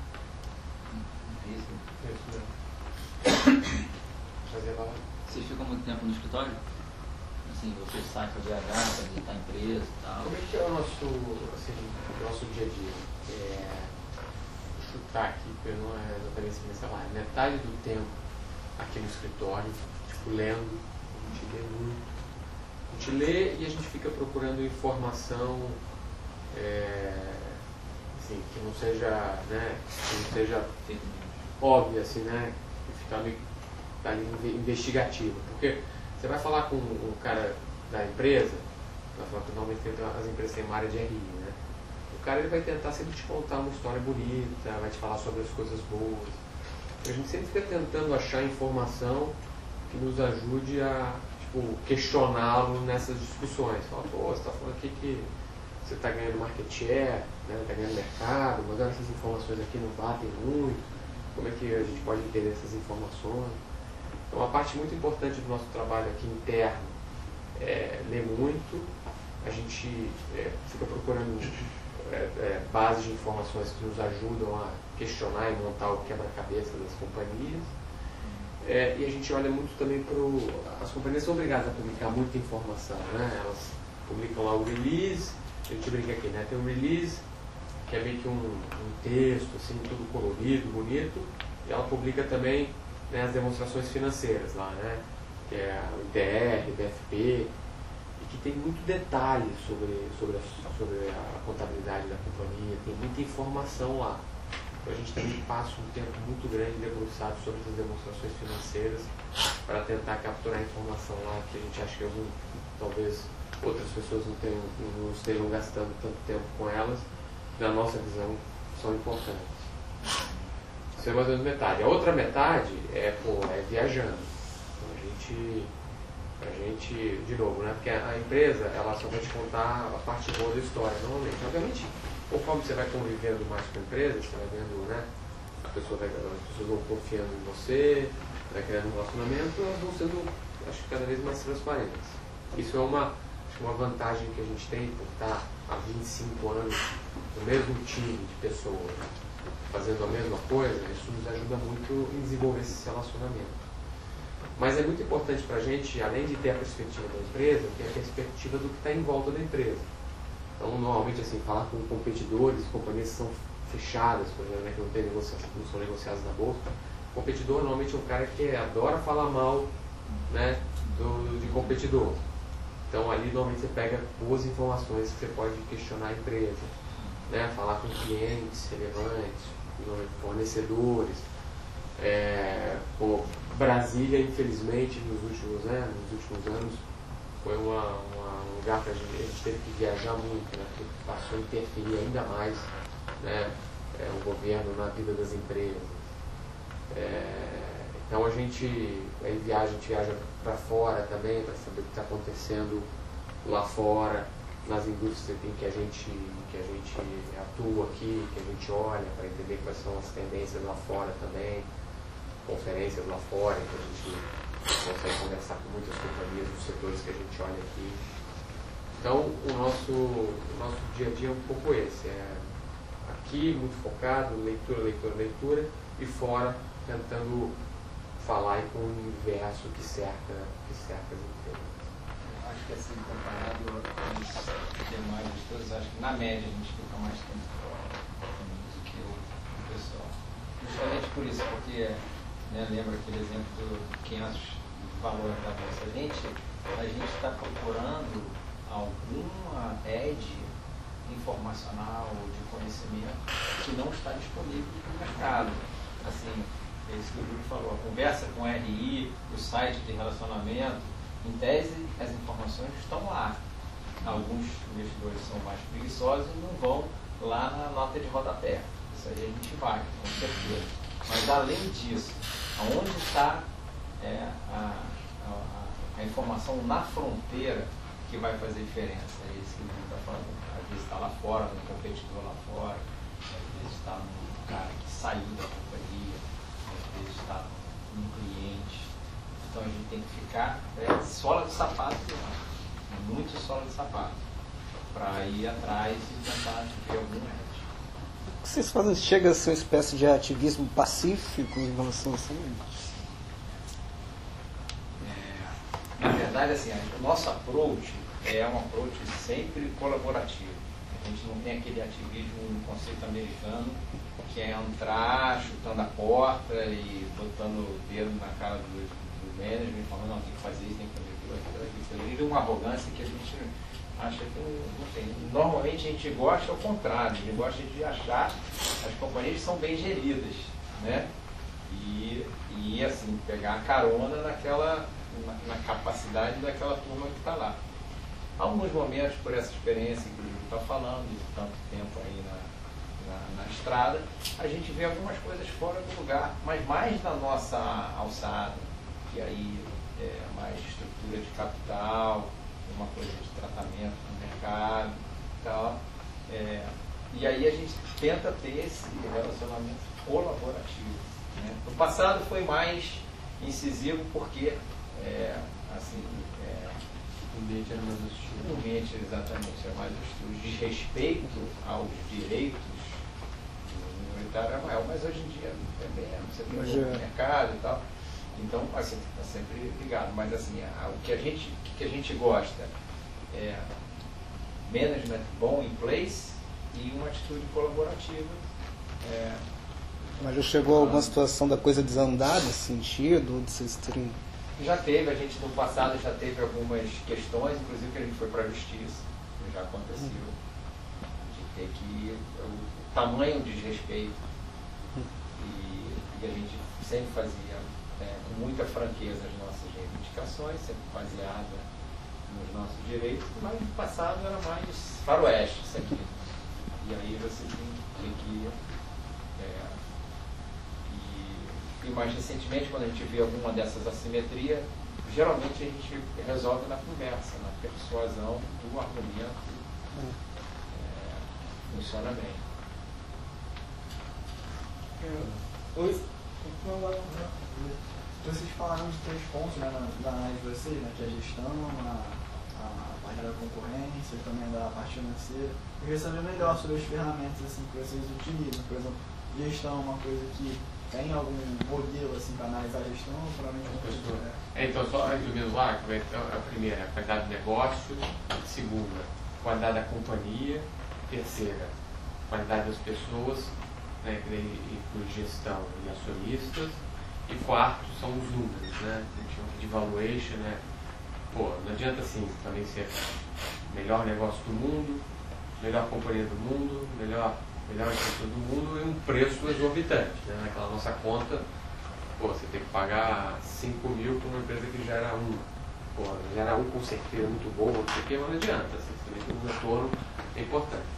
É isso? É isso mesmo. Fazer lá. Vocês ficam muito tempo no escritório? Assim, vocês saem para B H, para visitar a empresa e tal? Como é que é o nosso, assim, o nosso dia a dia? É, os chutar aqui, porque não é exatamente assim, sei lá, é metade do tempo aqui no escritório, tipo, lendo, a gente lê muito. A gente lê e a gente fica procurando informação é, assim, que não seja, né, que não seja óbvia, assim, né, que fica ali, tá ali investigativa. Porque você vai falar com o cara da empresa, vai falar que normalmente as empresas têm uma área de R I, né? O cara ele vai tentar sempre te contar uma história bonita, vai te falar sobre as coisas boas. A gente sempre fica tentando achar informação que nos ajude a tipo, questioná-lo nessas discussões. Fala, pô, você está falando aqui que você está ganhando market share, né? Está ganhando mercado, mas agora essas informações aqui não batem muito. Como é que a gente pode entender essas informações? Então, uma parte muito importante do nosso trabalho aqui interno é ler muito. A gente é, fica procurando é, é, bases de informações que nos ajudam a questionar e montar o quebra-cabeça das companhias. É, e a gente olha muito também para o... As companhias são obrigadas a publicar muita informação, né? Elas publicam lá o release, a gente brinca aqui, né? Tem um release, que é meio que um, um texto, assim, tudo colorido, bonito, e ela publica também, né, as demonstrações financeiras lá, né? Que é o I T R, B F P, e que tem muito detalhe sobre, sobre, a, sobre a contabilidade da companhia, tem muita informação lá. Então a gente também passa um tempo muito grande debruçado sobre essas demonstrações financeiras para tentar capturar informação lá que a gente acha que algum, talvez outras pessoas não, tenham, não estejam gastando tanto tempo com elas, na nossa visão, são importantes. Isso é mais ou menos metade. A outra metade é, pô, é viajando. Então, a gente, a gente, de novo, né? Porque a empresa, ela só vai te contar a parte boa da história, normalmente. Obviamente, conforme você vai convivendo mais com a empresa, você vai vendo, né? A pessoa vai, as pessoas vão confiando em você, vai criando um relacionamento, elas vão sendo, acho que cada vez mais transparentes. Isso é uma, acho que uma vantagem que a gente tem por estar há vinte e cinco anos no mesmo time de pessoas, fazendo a mesma coisa. Isso nos ajuda muito em desenvolver esse relacionamento. Mas é muito importante para a gente, além de ter a perspectiva da empresa, ter a perspectiva do que está em volta da empresa. Então, normalmente, assim, falar com competidores, companhias que são fechadas, por exemplo, né, que não, tem negociação, não são negociadas na bolsa. O competidor, normalmente, é um cara que adora falar mal, né, do, de competidor. Então, ali, normalmente, você pega boas informações que você pode questionar a empresa, né, falar com clientes relevantes, fornecedores. É, pô, Brasília, infelizmente, nos últimos, né, nos últimos anos, foi uma, uma, um lugar que a gente, a gente teve que viajar muito, né, porque passou a interferir ainda mais, né, é, o governo na vida das empresas. É, então a gente, aí viaja, a gente viaja para fora também, para saber o que está acontecendo lá fora, nas indústrias em que a gente, que a gente atua aqui, que a gente olha para entender quais são as tendências lá fora também, conferências lá fora, que a gente consegue conversar com muitas companhias dos setores que a gente olha aqui. Então, o nosso, o nosso dia a dia é um pouco esse, é aqui muito focado, leitura, leitura, leitura, e fora tentando falar com o universo que cerca, que cerca as empresas. Acho que assim, comparado aos demais gestores, acho que na média a gente fica mais tempo fora do que o pessoal. Justamente por isso, porque, né, lembra aquele exemplo do quinhentos valor da bolsa. A gente a gente está procurando alguma edge informacional ou de conhecimento que não está disponível no mercado. Assim, é isso que o Júlio falou, a conversa com o R I, o site de relacionamento, em tese, as informações estão lá. Alguns investidores são mais preguiçosos e não vão lá na nota de rodapé. Isso aí a gente vai, com certeza. Mas, além disso, aonde está é, a, a, a informação na fronteira que vai fazer diferença? É isso que o Júlio está falando. Às vezes está lá fora, no competidor lá fora, às vezes está no cara que saiu da companhia, às vezes está num cliente. Então a gente tem que ficar é, sola de sapato, muito sola de sapato, para ir atrás e tentar ver algum edge. Vocês fazem, chega a ser uma espécie de ativismo pacífico em relação assim? É, na verdade, assim, o nosso approach é um approach sempre colaborativo. gente não tem aquele ativismo no conceito americano, que é entrar chutando a porta e botando o dedo na cara do, do management, falando, não, tem que fazer isso, tem que fazer aquilo, aquilo, aquilo. Ele é uma arrogância que a gente acha que não, não tem. Normalmente a gente gosta ao contrário, a gente gosta de achar as companhias são bem geridas, né? E, e assim, pegar carona naquela, na, na capacidade daquela turma que está lá. Alguns momentos, por essa experiência que o Júlio está falando, de tanto tempo aí na, na, na estrada, a gente vê algumas coisas fora do lugar, mas mais na nossa alçada, que aí é mais estrutura de capital, uma coisa de tratamento no mercado e tal. É, e aí a gente tenta ter esse relacionamento colaborativo. Né? No passado foi mais incisivo porque, é, assim, é, o ambiente era mais hostil. O ambiente, exatamente, é mais hostil. O desrespeito aos direitos do minoritário é maior, mas hoje em dia é bem, você tem é... no mercado e tal. Então, assim, está sempre ligado. Mas, assim, a, o que a gente, que a gente gosta é management bom em place e uma atitude colaborativa. É, Mas já chegou a alguma situação da coisa desandar nesse sentido, de vocês terem... Já teve, a gente no passado já teve algumas questões, inclusive que a gente foi para a justiça, já aconteceu, de ter que... o tamanho de desrespeito, e, e a gente sempre fazia é, com muita franqueza as nossas reivindicações, sempre baseada nos nossos direitos, mas no passado era mais faroeste isso aqui. E aí você tem, tem que... É, e, e mais recentemente, quando a gente vê alguma dessas assimetrias, geralmente a gente resolve na conversa, na persuasão do argumento. É, funciona bem. Oi. Vocês falaram de três pontos, né, na, na análise de vocês, né, que é a gestão, a, a parte da concorrência e também da parte financeira. Eu queria saber melhor sobre as ferramentas assim, que vocês utilizam. Por exemplo, gestão é uma coisa que tem algum modelo assim, para analisar a gestão, provavelmente não é. Então, só resumindo lá, a primeira, a qualidade do negócio, segunda, qualidade da companhia, terceira, qualidade das pessoas, né, que inclui gestão e acionistas, e quarto são os números, né, a gente chama de valuation, né, pô, não adianta assim também ser melhor negócio do mundo, melhor companhia do mundo, melhor, melhor empresa do mundo e um preço exorbitante, né, naquela nossa conta, pô, você tem que pagar cinco mil para uma empresa que gera um, pô, gera um com certeza muito boa, não sei o que, mas não adianta, assim, você vê que o retorno é importante.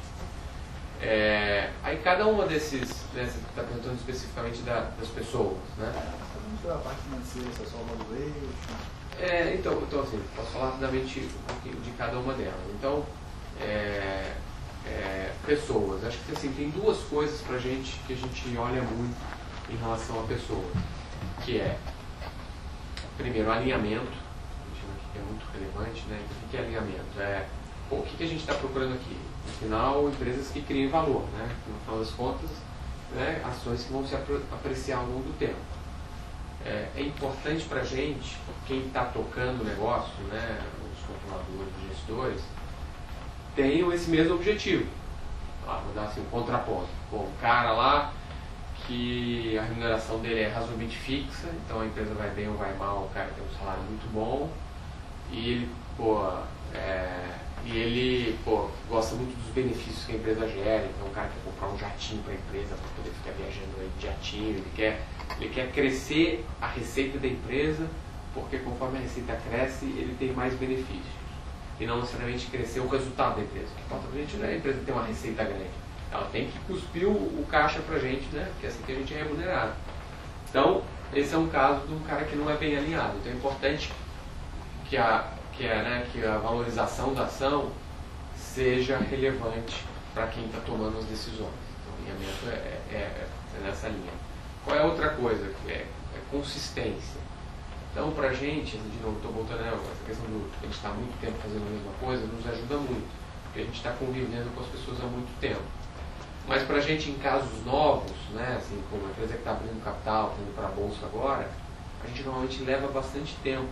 É, aí cada uma desses, né, você está perguntando especificamente da, das pessoas, né? A parte financeira, se é só o valuation. É, então, então, assim, posso falar rapidamente um pouquinho de cada uma delas. Então, é, é, pessoas, acho que assim, tem duas coisas pra gente que a gente olha muito em relação a pessoas, que é, primeiro, alinhamento, que é muito relevante, né? Então, o que é alinhamento? É, pô, o que a gente está procurando aqui? No final, empresas que criem valor, né? No final das contas, né, ações que vão se apreciar ao longo do tempo. É, é importante para a gente, quem está tocando o negócio, né, os controladores, os gestores, tenham esse mesmo objetivo. Ah, vou dar assim, um contraponto. Bom, um cara lá que a remuneração dele é razoavelmente fixa, então a empresa vai bem ou vai mal, o cara tem um salário muito bom, e ele, pô, é, e ele pô, gosta muito dos benefícios que a empresa gera, então o cara quer comprar um jatinho para a empresa para poder ficar viajando aí de jatinho, ele quer, ele quer crescer a receita da empresa, porque conforme a receita cresce, ele tem mais benefícios. E não necessariamente crescer o resultado da empresa. O que importa para a gente não é a empresa ter uma receita grande. Ela tem que cuspir o, o caixa para a gente, né? Porque é assim que a gente é remunerado. Então, esse é um caso de um cara que não é bem alinhado. Então é importante que a, que a, né, que a valorização da ação seja relevante para quem está tomando as decisões. Então, o alinhamento é, é, é nessa linha. Qual é a outra coisa? É, é consistência. Então, para a gente, de novo, estou voltando a essa questão do que a gente está há muito tempo fazendo a mesma coisa, nos ajuda muito, porque a gente está convivendo com as pessoas há muito tempo. Mas para a gente, em casos novos, né, assim, como a empresa que está abrindo capital, está indo para a bolsa agora, a gente normalmente leva bastante tempo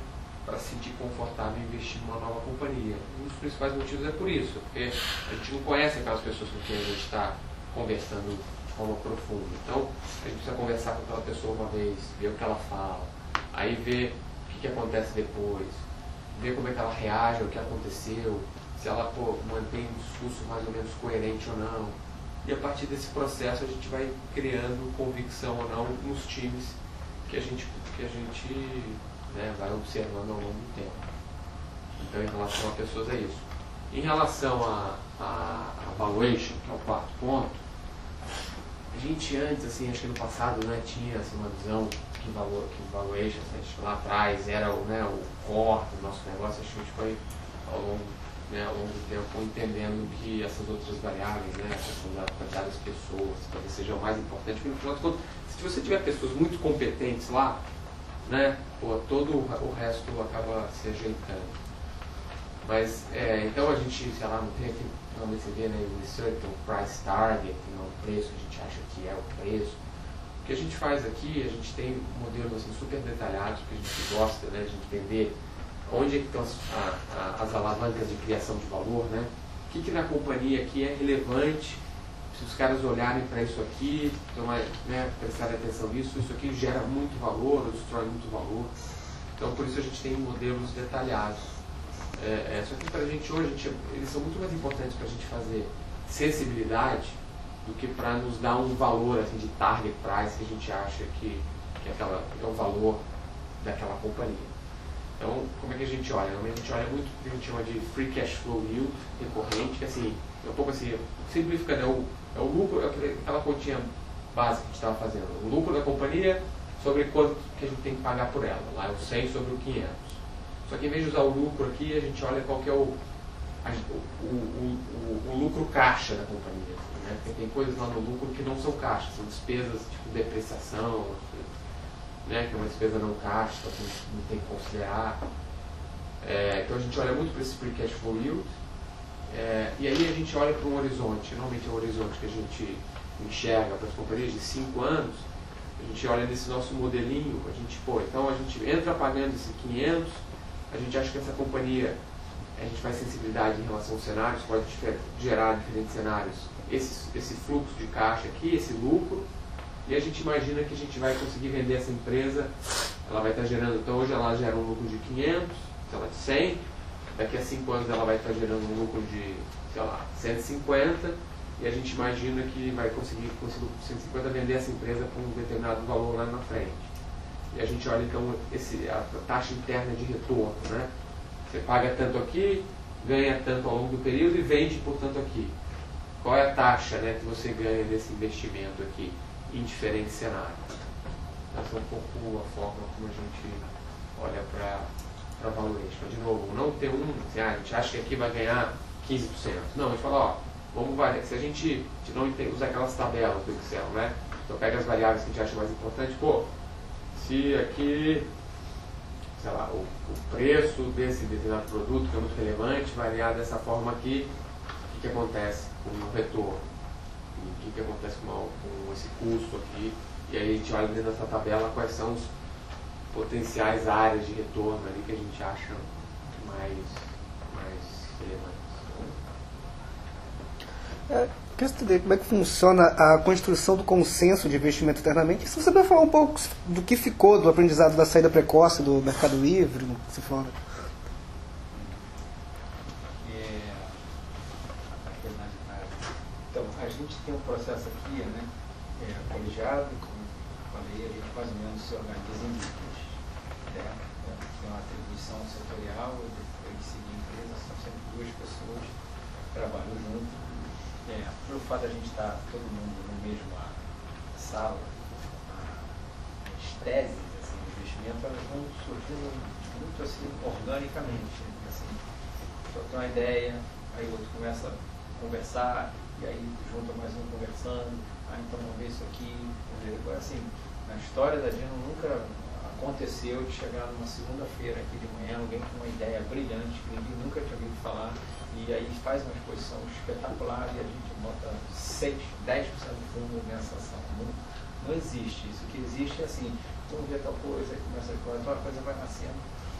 para se sentir confortável em investir numa nova companhia. Um dos principais motivos é por isso, porque a gente não conhece aquelas pessoas com quem a gente está conversando de forma profunda. Então, a gente precisa conversar com aquela pessoa uma vez, ver o que ela fala, aí ver o que, que acontece depois, ver como é que ela reage ao que aconteceu, se ela pô, mantém um discurso mais ou menos coerente ou não. E a partir desse processo a gente vai criando convicção ou não nos times que a gente, que a gente né, vai observando ao longo do tempo. Então, em relação a pessoas, é isso. Em relação a, a, a valuation, que é o quarto ponto, a gente antes, assim, acho que no passado, né, tinha assim, uma visão que, valor, que valuation, assim, lá atrás, era o, né, o core do nosso negócio. Acho que a gente foi, ao longo, né, ao longo do tempo, entendendo que essas outras variáveis, né, a questão da quantidade das pessoas, talvez seja o mais importante, porque no final de contas, se você tiver pessoas muito competentes lá, né, pô, todo o resto acaba se ajeitando. Mas, é, então a gente, sei lá, não tem aqui, normalmente você vê, né, o research, tem o price target, tem o preço que a gente acha que é o preço. O que a gente faz aqui, a gente tem modelos assim, super detalhados, que a gente gosta, né, de entender onde é que estão as, a, a, as alavancas de criação de valor, né, o que, que na companhia aqui é relevante. Se os caras olharem para isso aqui, tomar, né, prestarem atenção nisso, isso aqui gera muito valor, ou destrói muito valor. Então, por isso a gente tem modelos detalhados. É, é, só que para a gente hoje, a gente, eles são muito mais importantes para a gente fazer sensibilidade do que para nos dar um valor assim, de target price que a gente acha que, que, aquela, que é o valor daquela companhia. Então, como é que a gente olha? Normalmente a gente olha muito o que a gente chama de free cash flow yield recorrente, que assim, é um pouco assim, simplificando, é o, é o lucro, é aquela continha básica que a gente estava fazendo, o lucro da companhia sobre quanto que a gente tem que pagar por ela, lá é o cem sobre o quinhentos. Só que em vez de usar o lucro aqui, a gente olha qual que é o, a, o, o, o, o lucro caixa da companhia. Assim, né? Porque tem coisas lá no lucro que não são caixas, são despesas tipo depreciação, né? Que é uma despesa não caixa, então a gente não tem que considerar. É, então a gente olha muito para esse free cash flow yield. É, e aí a gente olha para um horizonte, normalmente é um horizonte que a gente enxerga para as companhias de cinco anos, a gente olha nesse nosso modelinho, a gente, pô, então a gente entra pagando esses quinhentos, a gente acha que essa companhia, a gente faz sensibilidade em relação aos cenários, pode gerar diferentes cenários, esse, esse fluxo de caixa aqui, esse lucro, e a gente imagina que a gente vai conseguir vender essa empresa, ela vai estar gerando, então hoje ela gera um lucro de quinhentos, sei lá, de cem, daqui a cinco anos ela vai estar gerando um lucro de, sei lá, cento e cinquenta, e a gente imagina que vai conseguir, conseguir cento e cinquenta vender essa empresa por um determinado valor lá na frente. E a gente olha então esse, a taxa interna de retorno, né? Você paga tanto aqui, ganha tanto ao longo do período e vende por tanto aqui. Qual é a taxa, né, que você ganha nesse investimento aqui em diferentes cenários? Essa é um pouco a forma como a gente olha para para valuation. De novo, não ter um, assim, ah, a gente acha que aqui vai ganhar quinze por cento. Não, a gente fala, ó, vamos variar. Se a gente, a gente não usa aquelas tabelas do Excel, né? Então pega as variáveis que a gente acha mais importante, pô, se aqui, sei lá, o, o preço desse determinado produto, que é muito relevante, variar dessa forma aqui, o que, que acontece com o retorno? O que, que acontece com, uma, com esse custo aqui? E aí a gente olha dentro dessa tabela quais são os potenciais áreas de retorno ali que a gente acha mais, mais relevantes. É, queria entender como é que funciona a construção do consenso de investimento internamente. E se você puder falar um pouco do que ficou do aprendizado da saída precoce do Mercado Livre, se for. É, então, a gente tem um processo aqui, né, é, colegiado, como eu falei, a gente mais ou menos se organiza em grupos. É, tem uma atribuição setorial, e depois seguir a empresa, são sempre duas pessoas que trabalham junto. É, pelo fato de a gente estar todo mundo na mesma sala, as teses assim, de investimento, elas vão surgindo muito assim, organicamente. Assim, só tem uma ideia, aí o outro começa a conversar, e aí junta mais um conversando, ah, então vamos ver isso aqui. Agora, assim, na história da Dino nunca aconteceu de chegar numa segunda-feira aqui de manhã, alguém com uma ideia brilhante que ninguém nunca tinha ouvido falar, e aí faz uma exposição espetacular e a gente bota seis, dez por cento do fundo nessa ação. Não, não existe isso. O que existe é assim, vamos ver tal coisa, aí começa a coisa, então a coisa vai nascendo.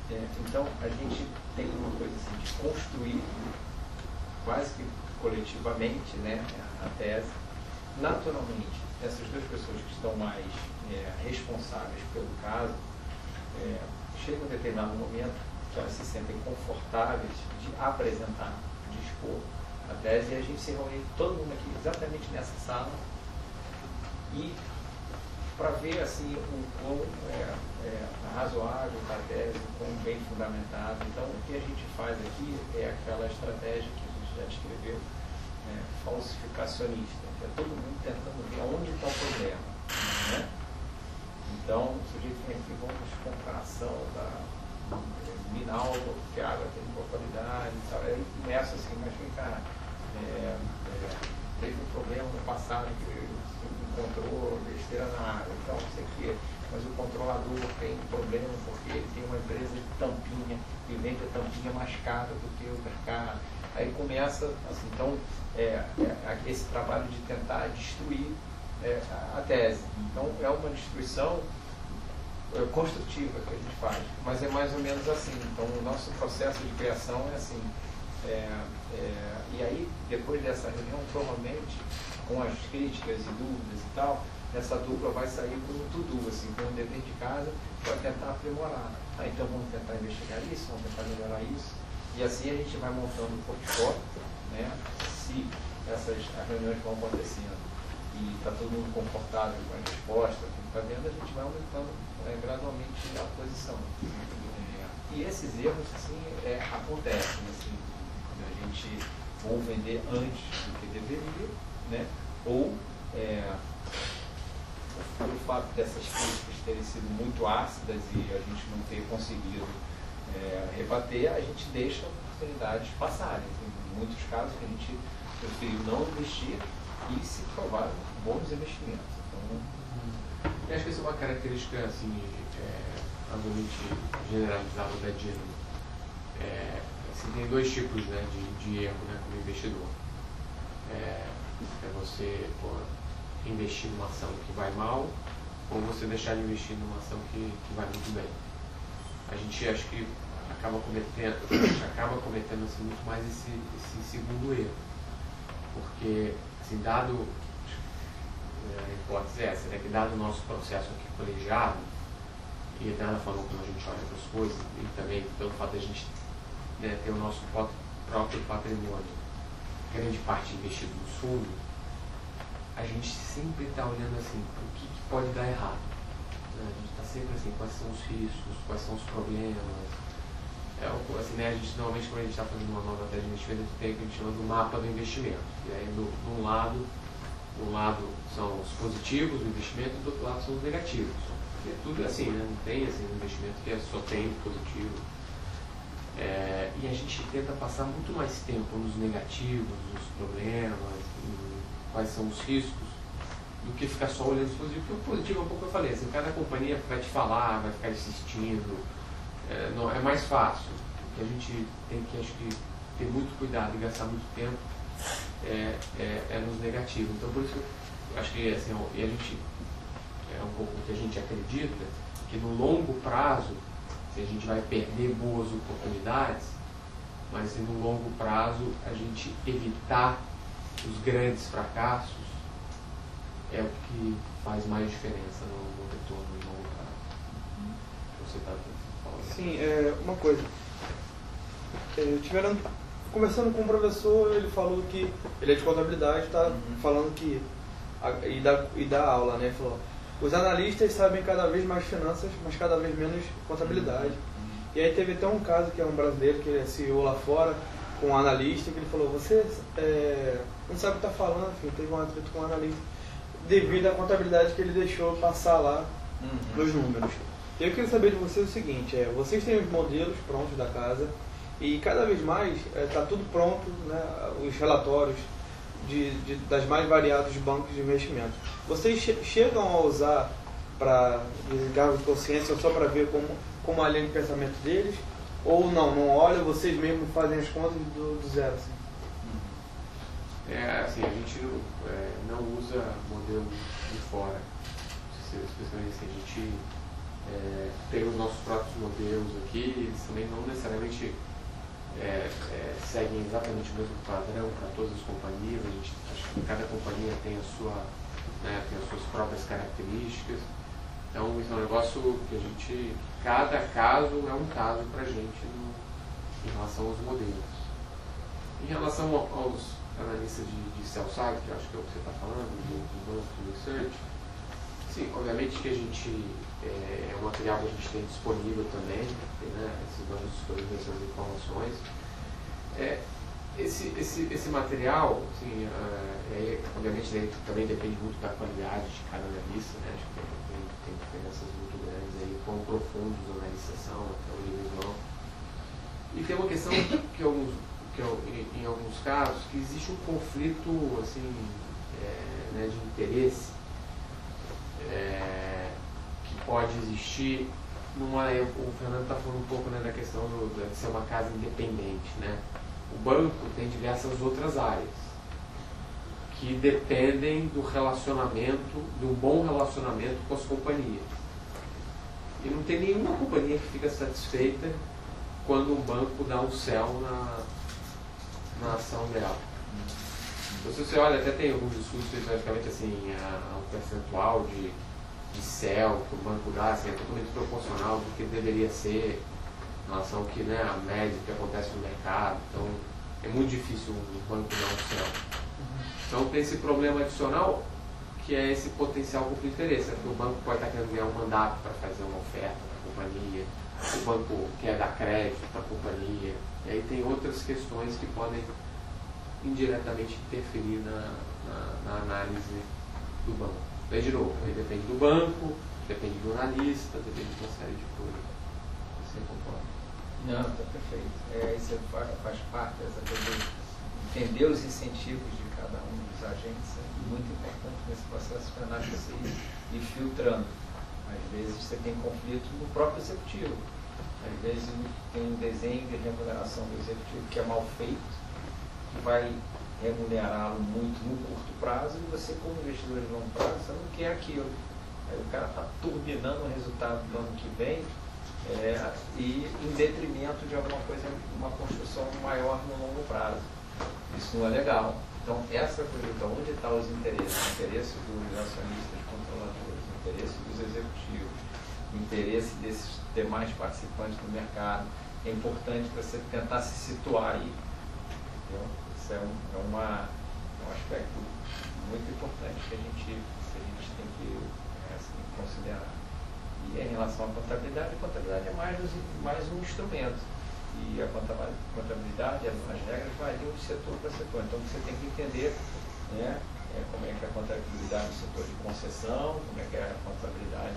É, então, a gente tem uma coisa assim de construir, quase que coletivamente, né, a tese. Naturalmente, essas duas pessoas que estão mais é, responsáveis pelo caso, é, chega um determinado momento que elas se sentem confortáveis de apresentar, de expor a tese, e a gente se reúne todo mundo aqui exatamente nessa sala e para ver assim o quão é, é, razoável a tese, o quão bem fundamentado. Então, o que a gente faz aqui é aquela estratégia que a gente já descreveu, é, falsificacionista, que é todo mundo tentando ver onde está o problema, né? Então, o sujeito vem aqui, vamos comprar ação da Minalva, porque a água tem boa qualidade e tal. Aí começa assim, mas vem cá, é, é, teve um problema no passado que encontrou besteira na água, então não sei o quê, mas o controlador tem um problema porque ele tem uma empresa de tampinha e vende a tampinha mais cara do que o mercado. Aí começa, assim, então, é, é, esse trabalho de tentar destruir é, a tese. Então, é uma destruição é, construtiva que a gente faz, mas é mais ou menos assim. Então, o nosso processo de criação é assim. É, é, e aí, depois dessa reunião, provavelmente, com as críticas e dúvidas e tal, essa dupla vai sair com um to-do, assim, com um dever de casa, para tentar aprimorar. Ah, então vamos tentar investigar isso, vamos tentar melhorar isso. E assim a gente vai montando um portfólio, né, se essas reuniões vão acontecendo e está todo mundo confortável com a resposta, com o que está vendo, a gente vai aumentando é, gradualmente a posição. É, e esses erros, assim, é, acontecem, assim, a gente ou vender antes do que deveria, né? Ou é, o fato dessas críticas terem sido muito ácidas e a gente não ter conseguido é, rebater, a gente deixa oportunidades passarem. Tem muitos casos que a gente preferiu não investir e se provaram bons investimentos. Então, eu acho que essa é uma característica assim, é, amplamente generalizada da Dino. É, assim, tem dois tipos, né, de, de erro, né, como investidor. É, é você pô, investir numa ação que vai mal ou você deixar de investir numa ação que, que vai muito bem. A gente acho que acaba cometendo, a gente acaba cometendo assim, muito mais esse, esse segundo erro. Porque, assim, dado a hipótese é essa, né, que dado o nosso processo aqui colegiado, e até na forma como a gente olha para as coisas, e também pelo fato de a gente, né, ter o nosso próprio patrimônio, grande parte investido no fundo, a gente sempre está olhando assim, o que, que pode dar errado. Né? A gente está sempre assim, quais são os riscos, quais são os problemas. É, assim, né, a gente, normalmente quando a gente está fazendo uma nova tese de investimento, a gente tem o que a gente chama do mapa do investimento. E aí, do, de um lado, do lado são os positivos do investimento, e do outro lado são os negativos. E é tudo assim, né? Não tem assim, um investimento que é só tem positivo. É, e a gente tenta passar muito mais tempo nos negativos, nos problemas, em quais são os riscos, do que ficar só olhando os positivos. Porque o positivo é um pouco que eu falei, assim, cada companhia vai te falar, vai ficar insistindo, é, não, é mais fácil. O que a gente tem que, acho que, ter muito cuidado e gastar muito tempo é, é, é nos negativos. Então, por isso eu acho que assim, e a gente, é um pouco o que a gente acredita, que no longo prazo, a gente vai perder boas oportunidades, mas no longo prazo a gente evitar os grandes fracassos é o que faz mais diferença no, no retorno no longo prazo. Você está falando? Sim, é, uma coisa. É, tiveram, conversando com um professor, ele falou que ele é de contabilidade, está uhum. falando que a, e, dá, e dá aula, né? Ele falou, os analistas sabem cada vez mais finanças, mas cada vez menos contabilidade. Uhum. E aí teve até um caso que é um brasileiro que é C E O lá fora, com um analista, que ele falou, você é, não sabe o que está falando, enfim, teve um atrito com um analista, devido à contabilidade que ele deixou passar lá uhum. nos números. E eu queria saber de vocês o seguinte, é, vocês têm os modelos prontos da casa, e cada vez mais está é, tudo pronto, né, os relatórios de, de, das mais variados bancos de investimento. Vocês che chegam a usar para desligar de consciência só para ver como, como a linha de pensamento deles? Ou não, não olha, vocês mesmos fazem as contas do, do zero? Assim? É, assim, a gente é, não usa modelo de fora, especialmente assim, a gente é, tem os nossos próprios modelos aqui, eles também não necessariamente é, é, seguem exatamente o mesmo padrão para todas as companhias. A gente acha que cada companhia tem, a sua, né, tem as suas próprias características. Então, isso é um negócio que a gente, cada caso é um caso para a gente no, em relação aos modelos. Em relação aos analistas de, de sell-side, que eu acho que é o que você está falando, do, do banco do research, sim, obviamente que a gente, é, é um material que a gente tem disponível também, né, esses bancos disponíveis essas informações. É, esse, esse, esse material, assim, é, é, obviamente né, também depende muito da qualidade de cada analista, né, acho que tem, tem, tem diferenças muito grandes aí, quão profundos os analistas são, até o nível vão. E tem uma questão que alguns que eu, em, em alguns casos, que existe um conflito assim, é, né, de interesse é, que pode existir numa, o Fernando está falando um pouco, né, da questão do, de ser uma casa independente, né? O banco tem diversas outras áreas que dependem do relacionamento, de um bom relacionamento com as companhias. E não tem nenhuma companhia que fica satisfeita quando um banco dá um sell na na ação dela. Então, se você olha, até tem alguns estudos que praticamente assim, a, a, o percentual de, de sell que o banco dá assim, é totalmente proporcional do que deveria ser em relação ao que, né, a média que acontece no mercado. Então é muito difícil o banco dar um sell. Então tem esse problema adicional que é esse potencial conflito de interesse, é porque o banco pode estar querendo ganhar um mandato para fazer uma oferta para a companhia, o banco quer dar crédito para a companhia. E aí tem outras questões que podem indiretamente interferir na, na, na análise do banco. Daí, de novo, aí depende do banco, depende do analista, depende de uma série de coisas. Você concorda? Não, está perfeito. É, isso faz, faz parte dessa coisa de entender os incentivos de cada um dos agentes. É muito importante nesse processo de análise você ir, ir filtrando. Às vezes você tem conflito no próprio executivo. Às vezes tem um desenho de remuneração do executivo que é mal feito, que vai remunerá-lo muito no curto prazo, e você, como investidor de longo prazo, você não quer aquilo. Aí o cara está turbinando o resultado do ano que vem é, e em detrimento de alguma coisa, uma construção maior no longo prazo. Isso não é legal. Então, essa coisa, então, onde estão os interesses? O interesse dos acionistas controladores, o interesse dos executivos, o interesse desses demais participantes do mercado. É importante você tentar se situar aí. Entendeu? Isso é, um, é, uma, é um aspecto muito importante que a gente, que a gente tem que é, assim, considerar. E em relação à contabilidade, a contabilidade é mais, mais um instrumento. E a contabilidade, as regras variam de setor para setor. Então você tem que entender, né, é, como é que é a contabilidade do setor de concessão, como é que é a contabilidade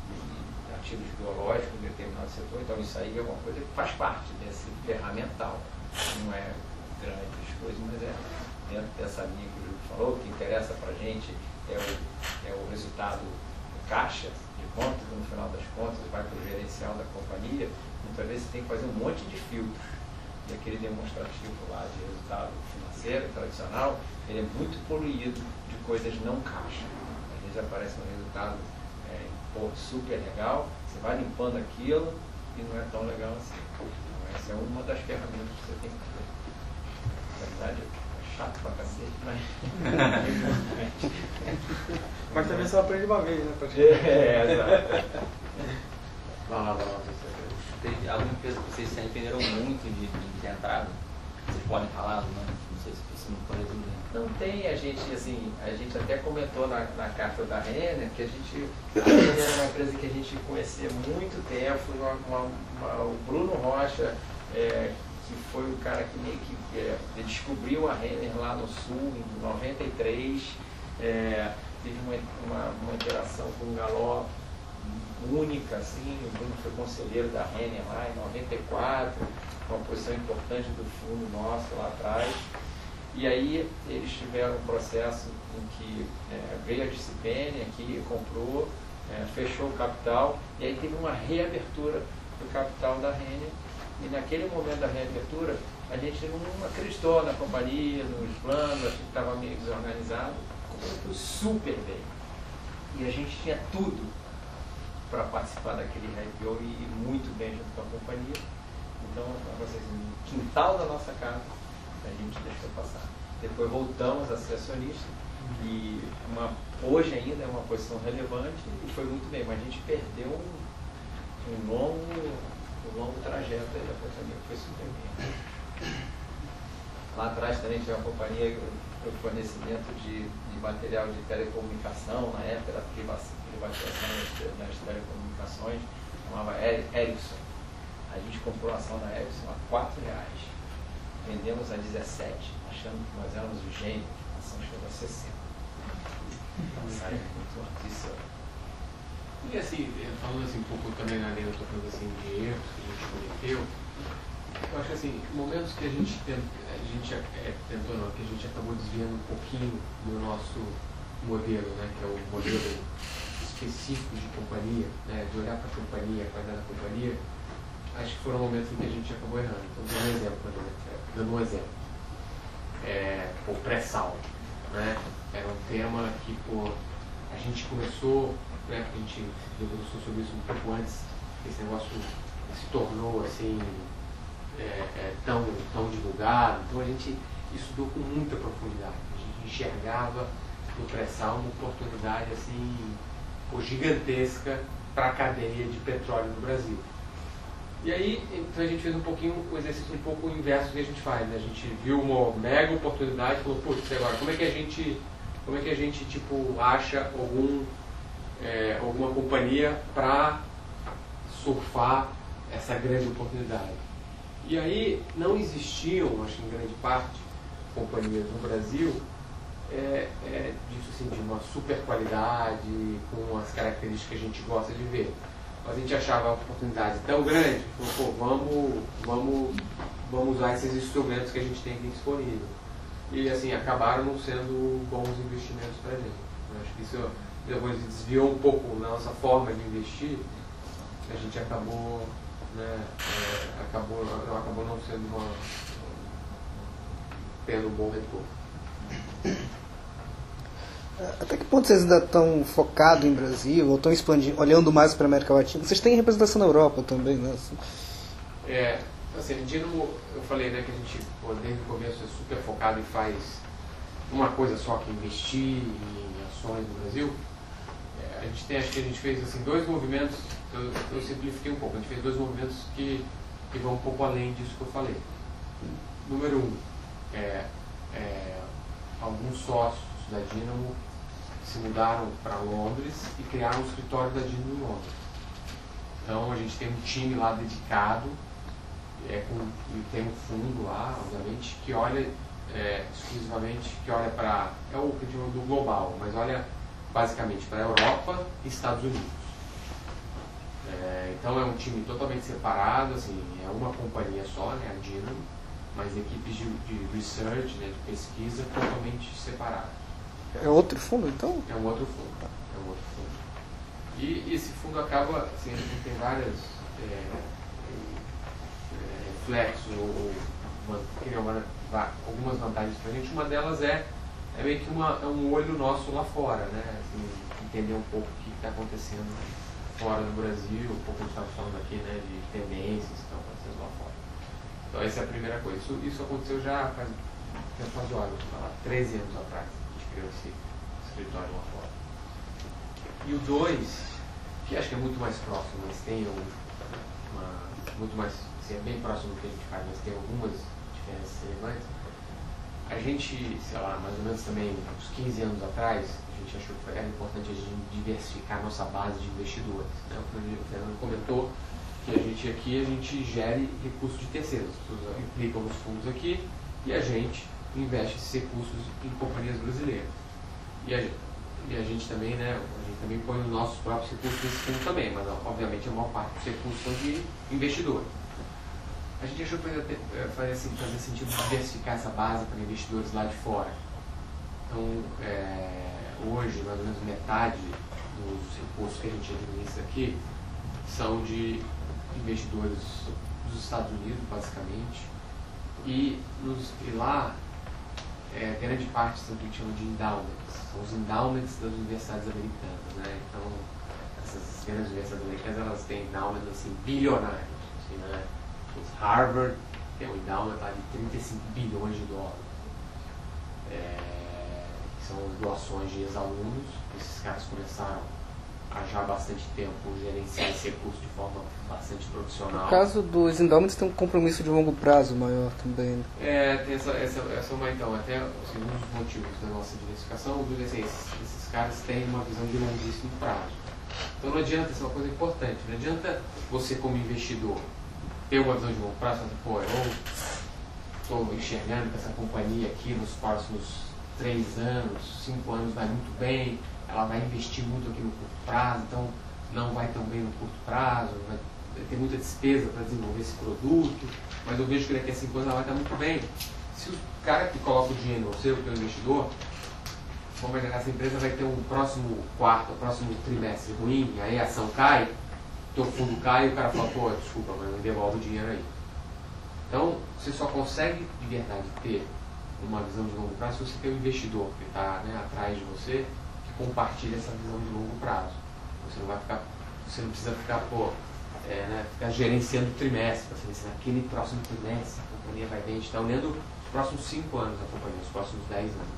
de ativos biológicos em determinado setor. Então isso aí é uma coisa que faz parte desse ferramental. Não é grandes coisas, mas é dentro dessa linha que o Júlio falou, o que interessa para a gente é o, é o resultado caixa de contas, no final das contas vai para o gerencial da companhia. Muitas vezes você tem que fazer um monte de filtro. E aquele demonstrativo lá de resultado financeiro, tradicional, ele é muito poluído de coisas não caixa. Às vezes aparece um resultado é, pô, super legal, você vai limpando aquilo e não é tão legal assim. Então, essa é uma das ferramentas que você tem que fazer. Na verdade, é chato pra cacete, mas... mas também só aprende uma vez, né? É, exato. Vai lá, vai lá. Teve alguma empresa que vocês se arrependeram muito de, de ter entrado? Vocês podem falar, não, não sei se você não pode dizer. Não tem, a gente, assim, a gente até comentou na, na carta da Renner que a gente, a Renner era uma empresa que a gente conhecia há muito tempo, uma, uma, uma, o Bruno Rocha, é, que foi o cara que meio que é, descobriu a Renner lá no Sul, em noventa e três, é, teve uma, uma, uma interação com o Galó única, assim, o Bruno foi conselheiro da Renner lá em noventa e quatro, uma posição importante do fundo nosso lá atrás. E aí eles tiveram um processo em que é, veio a Discipene aqui, comprou, é, fechou o capital, e aí teve uma reabertura do capital da Renner. E naquele momento da reabertura, a gente não acreditou na companhia, nos planos, achou que estava meio desorganizado. A companhia foi super bem. E a gente tinha tudo para participar daquele I P O e ir muito bem junto com a companhia. Então, para vocês, no quintal da nossa casa, a gente deixou passar. Depois voltamos a ser acionista e uma, hoje ainda é uma posição relevante e foi muito bem, mas a gente perdeu um, um, longo, um longo trajeto aí da companhia, foi super bem. Lá atrás também tinha uma companhia para o fornecimento de, de material de telecomunicação, na época da privatização das, das telecomunicações, chamava Ericsson. A gente comprou a ação da Ericsson a quatro reais. Vendemos a dezessete, achando que nós éramos o gênio. A ação chegou a sessenta. Sai muito notícia. E assim, falando assim um pouco também na linha, eu estou falando assim de erros que a gente cometeu, eu acho que assim, momentos que a gente, tent, a gente é, tentou não, que a gente acabou desviando um pouquinho do nosso modelo, né, que é o modelo específico de companhia, né, de olhar para a companhia, a qualidade da companhia, acho que foram momentos em que a gente acabou errando. Então, dando um exemplo, dando um exemplo. É, o pré-sal, né? Era um tema que, pô, a gente começou, né, a gente debruçou sobre isso um pouco antes, esse negócio se tornou, assim, é, é, tão, tão divulgado. Então, a gente estudou com muita profundidade. A gente enxergava no pré-sal uma oportunidade, assim, pô, gigantesca para a cadeia de petróleo no Brasil. E aí, então a gente fez um pouquinho, um exercício um pouco inverso do que a gente faz, né? A gente viu uma mega oportunidade e falou, putz, agora, como é que a gente, como é que a gente, tipo, acha algum, é, alguma companhia para surfar essa grande oportunidade? E aí, não existiam, acho que em grande parte, companhias no Brasil, é, é, disso assim, de uma super qualidade, com as características que a gente gosta de ver. Mas a gente achava a oportunidade tão grande, falou, pô, vamos, vamos, vamos usar esses instrumentos que a gente tem aqui disponível. E assim, acabaram não sendo bons investimentos para a gente. Eu acho que isso depois desviou um pouco na nossa forma de investir, a gente acabou, né, é, acabou, acabou não sendo uma, tendo um bom retorno. Até que ponto vocês ainda estão focados em Brasil, ou estão expandindo, olhando mais para a América Latina? Vocês têm representação na Europa também, né? É, assim, a Dynamo, eu falei, né, que a gente, pô, desde o começo é super focado e faz uma coisa só, que investir em ações no Brasil. É, a gente tem, acho que a gente fez assim, dois movimentos, eu, eu simplifiquei um pouco, a gente fez dois movimentos que, que vão um pouco além disso que eu falei. Número um, é, é, alguns sócios da Dynamo se mudaram para Londres e criaram um escritório da Dynamo em Londres. Então a gente tem um time lá dedicado, é, com, e tem um fundo lá, obviamente, que olha é, exclusivamente, que olha para, é o que chama do global, mas olha basicamente para a Europa e Estados Unidos. É, então é um time totalmente separado, assim, é uma companhia só, né, a Dynamo, mas equipes de, de research, né, de pesquisa totalmente separadas. É outro fundo, então? É um outro fundo. É um outro fundo. E esse fundo acaba, assim, a gente tem várias é, é, reflexos ou, ou algumas vantagens para a gente. Uma delas é, é meio que uma, é um olho nosso lá fora, né? Assim, entender um pouco o que está acontecendo fora do Brasil, um pouco a gente estava falando aqui, né, de tendências que estão acontecendo lá fora. Então essa é a primeira coisa. Isso, isso aconteceu já faz, faz horas, treze anos atrás. Esse escritório lá fora. E o dois, que acho que é muito mais próximo, mas tem uma, muito mais, assim, é bem próximo do que a gente faz, mas tem algumas diferenças relevantes. A gente, sei lá, mais ou menos também uns quinze anos atrás, a gente achou que era importante a gente diversificar a nossa base de investidores, né? O Fernando comentou que a gente aqui, a gente gere recursos de terceiros, as pessoas implicam os fundos aqui e a gente investe esses recursos em companhias brasileiras. E a, e a gente também, né, a gente também põe os nossos próprios recursos nesse fundo também, mas obviamente a maior parte dos recursos são de investidores. A gente achou que fazia, fazia sentido diversificar essa base para investidores lá de fora. Então, é, hoje, mais ou menos metade dos recursos que a gente administra aqui são de investidores dos Estados Unidos, basicamente, e, nos, e lá É, grande parte são o que a gente chama de endowments, são os endowments das universidades americanas, né? Então, essas grandes universidades americanas, elas têm endowments assim, bilionários. Assim, né? Os Harvard tem um endowment lá de trinta e cinco bilhões de dólares. É, que são doações de ex-alunos. Esses caras começaram há já bastante tempo gerenciar esse recurso de forma bastante profissional. No caso dos endowments tem um compromisso de longo prazo maior também. É, tem essa, essa, essa uma, então, até assim, um dos motivos da nossa diversificação, assim, esses, esses caras têm uma visão de longuíssimo prazo. Então não adianta, isso é uma coisa importante, não adianta você como investidor ter uma visão de longo prazo, assim, pô, eu estou enxergando que essa companhia aqui nos próximos três anos, cinco anos vai muito bem, ela vai investir muito aqui no curto prazo, então não vai tão bem no curto prazo, vai ter muita despesa para desenvolver esse produto, mas eu vejo que daqui a cinco anos ela vai estar muito bem. Se o cara que coloca o dinheiro, você, o teu investidor, como essa empresa vai ter um próximo quarto, um próximo trimestre ruim, aí a ação cai, teu fundo cai e o cara fala, pô, desculpa, mas não devolve o dinheiro aí. Então, você só consegue de verdade ter uma visão de longo prazo se você tem um investidor que está, né, atrás de você, compartilha essa visão de longo prazo. Você não vai ficar, você não precisa ficar, pô, é, né, ficar gerenciando o trimestre, para saber se naquele próximo trimestre a companhia vai bem. A gente está olhando os próximos cinco anos da companhia, os próximos dez anos.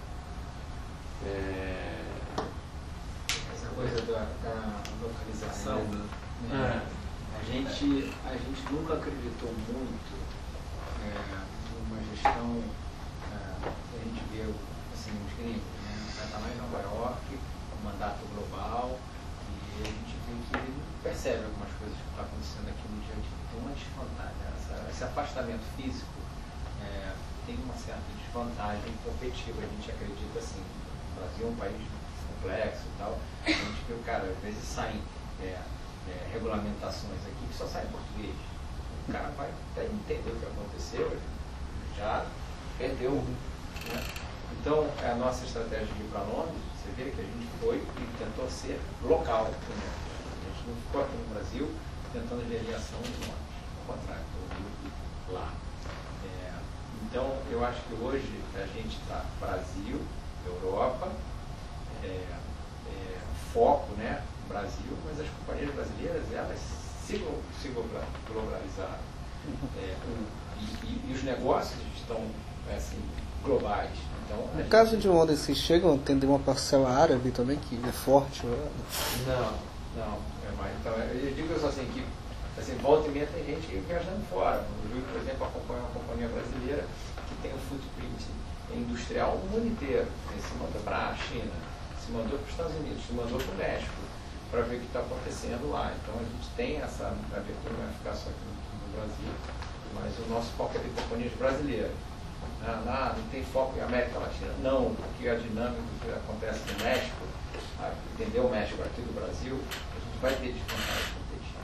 É... Essa coisa da, da localização, é. né? a, gente, a gente nunca acreditou muito é, numa gestão, é, a gente vê assim, os gringos, está lá em Nova York, um mandato global, e a gente vê que ele percebe algumas coisas que estão acontecendo aqui no dia a dia. Tem uma desvantagem, essa, esse afastamento físico é, tem uma certa desvantagem competitiva. A gente acredita assim, o Brasil é um país complexo e tal, a gente vê o cara, às vezes saem é, é, regulamentações aqui que só saem em português. O cara vai até entender o que aconteceu, já perdeu, né? Então, a nossa estratégia de ir para Londres, você vê que a gente foi e tentou ser local. Né? A gente não ficou aqui no Brasil tentando gerir ação de Londres. Ao contrário, estou lá. É, então, eu acho que hoje a gente está Brasil, Europa, é, é, foco, né, Brasil, mas as companhias brasileiras, elas se, se globalizaram. É, e, e, e os negócios estão assim, globais. Então, no caso de Londres, vocês chegam a atender uma parcela árabe também, que é forte? Né? Não, não. É mais, então, eu digo só assim, que assim, volta e meia tem gente viajando fora. O Júlio, por exemplo, acompanha uma companhia brasileira que tem um footprint industrial no mundo inteiro. Ele se mandou para a China, se mandou para os Estados Unidos, se mandou para o México, para ver o que está acontecendo lá. Então a gente tem essa abertura, não vai ficar só aqui no Brasil, mas o nosso foco é de companhias brasileiras. Ah, não, não tem foco em América Latina. Não, porque a dinâmica que acontece no México, ah, entendeu o México aqui do Brasil, a gente vai ter desvantagem competitiva.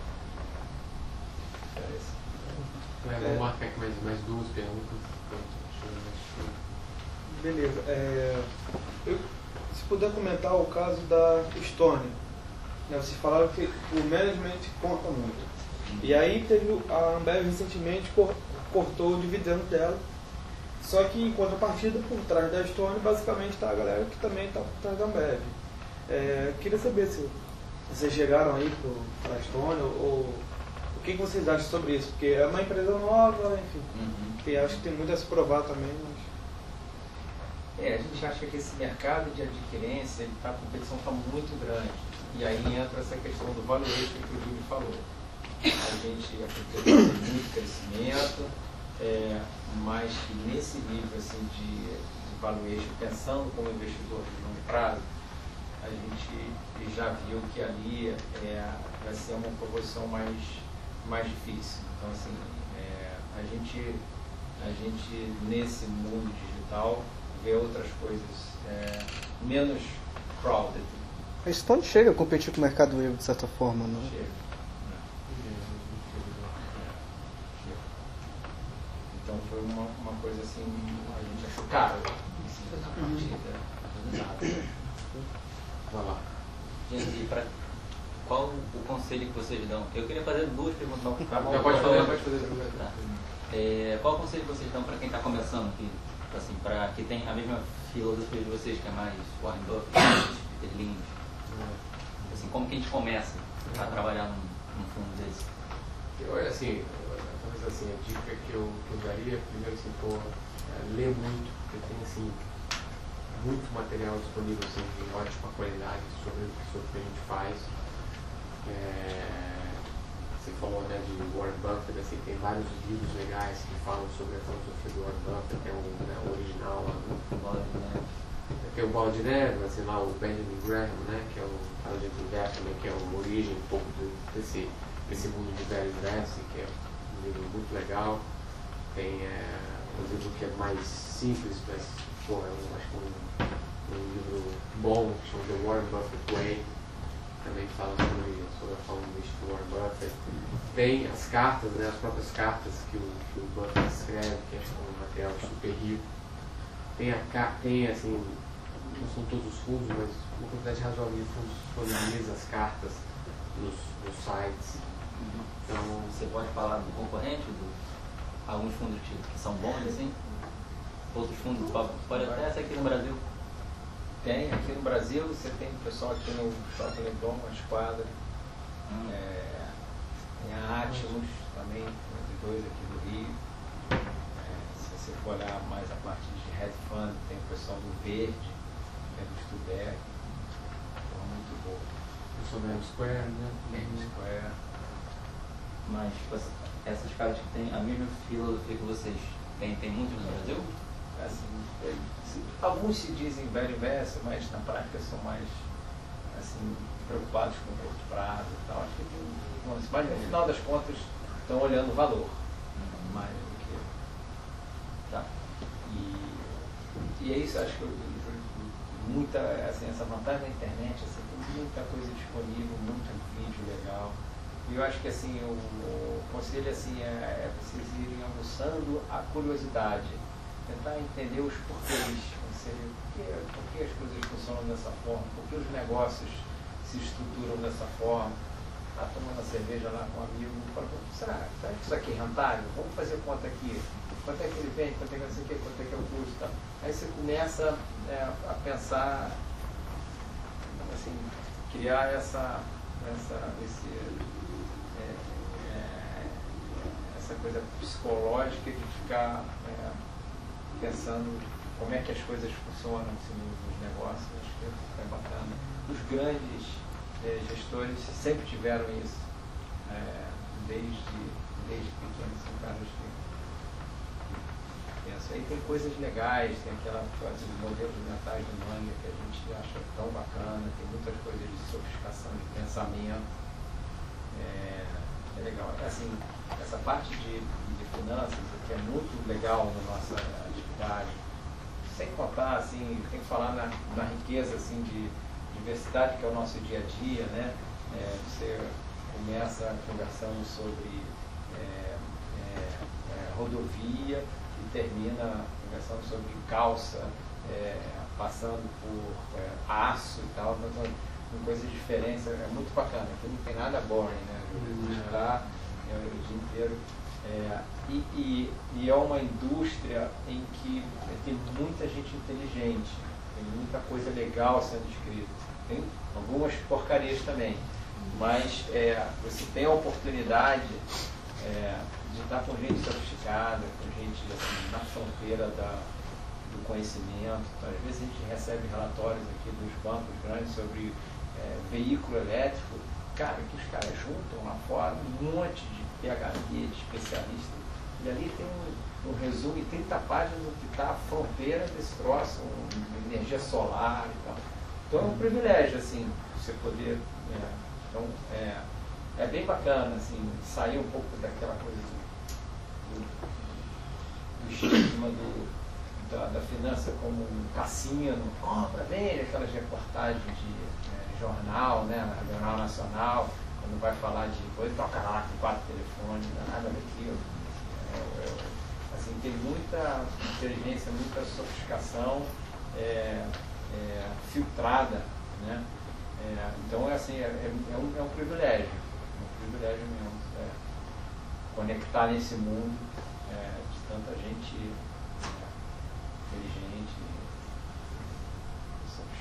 É, vamos marcar aqui mais, mais duas perguntas. Beleza. É, eu, se puder comentar o caso da Estônia. Né, vocês falaram que o management conta muito. E aí teve a Ambev recentemente cortou o dividendo dela. Só que em contrapartida, por trás da Estônia, basicamente está a galera que também está por trás da Ambev. É, queria saber se vocês chegaram aí para a Estônia, ou o que, que vocês acham sobre isso? Porque é uma empresa nova, enfim, uhum. E acho que tem muito a se provar também. Mas... É, a gente acha que esse mercado de adquirência, ele tá, a competição está muito grande. E aí entra essa questão do valuation que o Júlio falou. A gente acredita muito crescimento, é, mas que nesse nível assim, de, de valuation, pensando como investidor de longo prazo, a gente já viu que ali é, vai ser uma proposição mais, mais difícil. Então, assim, é, a, gente, a gente, nesse mundo digital, vê outras coisas é, menos crowded. A Stone chega a competir com o mercado livre, de certa forma, não? Chega. Então foi uma, uma coisa assim, a gente achou caro assim, a partida. Vai lá. Gente, pra, qual o conselho que vocês dão? Eu queria fazer duas perguntas. Tá bom, pode fazer, pode fazer. Tá. É, qual o conselho que vocês dão para quem está começando aqui? Assim, para que tem a mesma filosofia de vocês, que é mais Warren Buffett, Peter Lynch? Assim, como, como que a gente começa a trabalhar num, num fundo desse? Eu, assim, talvez assim, a dica que eu, que eu daria, primeiro assim, pô, é, ler muito, porque tem assim, muito material disponível assim, de ótima qualidade sobre, sobre o que a gente faz. É, você falou, né, de Warren Buffett, assim, tem vários livros legais que falam sobre a filosofia do Warren Buffett, tem um, né, o original lá no Bola de Neve. Tem o Bola de Neve, assim, lá o Benjamin Graham, né, que é o cara de investment, que é a origem um pouco do, desse, desse mundo de velho investe, que é um livro muito legal. Tem é, um livro que é mais simples, mas pô, é um, acho que um, um livro bom, que chama The Warren Buffett Way, também fala sobre, sobre a forma do Warren Buffett. Tem as cartas, né, as próprias cartas que o, que o Buffett escreve, que é um material super rico. Tem, a, tem assim, não são todos os fundos, mas uma quantidade razoável de fundos disponibiliza as cartas nos, nos sites. Então, você pode falar do concorrente, do, alguns fundos que, que são bons assim? Outros fundos, pode até ser aqui no Brasil. Tem, aqui no Brasil você tem pessoal aqui no Shopping Leblon, a Esquadra, hum. é, tem a Atmos também, tem dois aqui do Rio. É, se você for olhar mais a parte de hedge fund, tem o pessoal do Verde, tem do Studeck, então muito bom. Eu sou do Square, né? M Square. Mas essas caras que tem a mesma filosofia que vocês, tem, tem muitos no Brasil? Assim, alguns se dizem velho verso, mas na prática são mais assim, preocupados com o curto prazo e tal. Acho que tem, mas no final das contas estão olhando o valor, uhum. mais do que. Tá. E, e é isso, acho que eu, muita, assim, essa vantagem da internet, assim, tem muita coisa disponível, muito vídeo legal. E eu acho que assim, o, o conselho assim, é, é vocês irem aguçando a curiosidade. Tentar entender os porquês, por que, por que as coisas funcionam dessa forma, por que os negócios se estruturam dessa forma. Está tomando a cerveja lá com um amigo, fala, será, será que isso aqui é rentável? Vamos fazer conta aqui. Quanto é que ele vende, quanto é que não sei o quê, quanto é que é o custo? Tá? Aí você começa é, a pensar, assim, criar essa, essa, esse, é, é, essa coisa psicológica de ficar é, pensando como é que as coisas funcionam assim, nos negócios. Acho que é bacana. Os grandes eh, gestores sempre tiveram isso, é, desde, desde pequenos, são caras que, que pensam. Aí tem coisas legais, tem aquela coisa de modelos mentais do Manga que a gente acha tão bacana, tem muitas coisas de sofisticação de pensamento. É, é legal. Assim, essa parte de, de finanças, que é muito legal na nossa atividade, sem contar, assim, tem que falar na, na riqueza assim, de diversidade que é o nosso dia a dia, né? É, você começa conversando sobre é, é, é, rodovia e termina conversando sobre calça, é, passando por é, aço e tal, então, com coisas diferentes, é muito bacana, porque não tem nada boring, né? A gente está é, o dia inteiro. É, e, e, e é uma indústria em que tem muita gente inteligente, tem muita coisa legal sendo escrita, tem algumas porcarias também, mas é, você tem a oportunidade é, de estar com gente sofisticada, com gente assim, na fronteira da, do conhecimento. Então, às vezes a gente recebe relatórios aqui dos bancos grandes sobre é, veículo elétrico, cara, que os caras juntam lá fora um monte de P H D, de especialista, e ali tem um, um resumo em trinta páginas do que está a fronteira desse troço, um, energia solar e tal. Então é um privilégio, assim, você poder. É, então, é, é bem bacana, assim, sair um pouco daquela coisa do, do estigma do, da, da finança como um cassino, compra, vende, aquelas reportagens de é, jornal, né, Jornal Nacional. Quando vai falar de coisa, toca lá com quatro telefones, não é nada daquilo. É, é, assim, tem muita inteligência, muita sofisticação é, é, filtrada, né? É, então, é, assim, é, é, um, é um privilégio, é um privilégio mesmo é, conectar nesse mundo é, de tanta gente é, inteligente e sofisticada.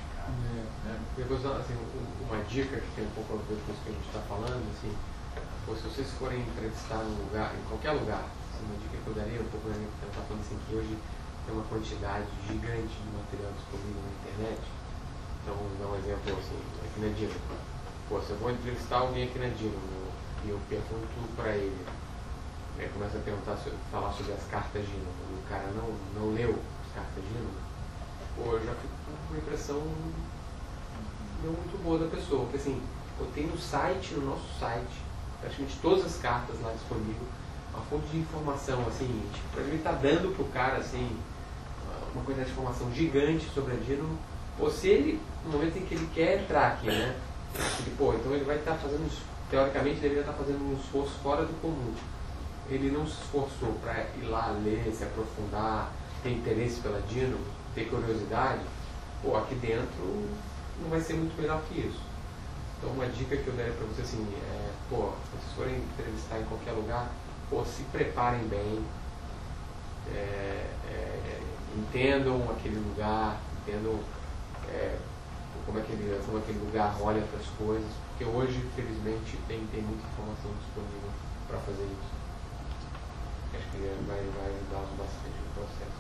É, é. Depois, assim, uma dica que tem um pouco a ver com isso que a gente está falando, assim, pô, se vocês forem entrevistar num lugar, em qualquer lugar, assim, uma dica que eu daria um pouco, né, que eu estava falando assim, que hoje tem uma quantidade gigante de material disponível na internet. Então, vou dar um exemplo assim, aqui na Dino. Pô, se eu vou entrevistar alguém aqui na Dino e eu pergunto para ele, né, começa a perguntar, falar sobre as cartas Dino, e o cara não, não leu as cartas Dino, pô, eu já fico com uma impressão não muito boa da pessoa, porque assim, eu tenho no site, no nosso site, praticamente todas as cartas lá disponíveis, uma fonte de informação, assim, tipo, ele está dando pro cara, assim, uma quantidade de informação gigante sobre a Dino, ou se ele, no momento em que ele quer entrar aqui, né, ele, pô, então ele vai estar tá fazendo, teoricamente, ele deveria estar tá fazendo um esforço fora do comum. Ele não se esforçou para ir lá ler, se aprofundar, ter interesse pela Dino, ter curiosidade, pô, aqui dentro não vai ser muito melhor que isso. Então uma dica que eu daria para você assim, é, pô, se vocês forem entrevistar em qualquer lugar, pô, se preparem bem, é, é, entendam aquele lugar, entendam é, como, aquele, como aquele lugar olha para as coisas, porque hoje, infelizmente, tem, tem muita informação disponível para fazer isso. Acho que vai, vai ajudar bastante no processo.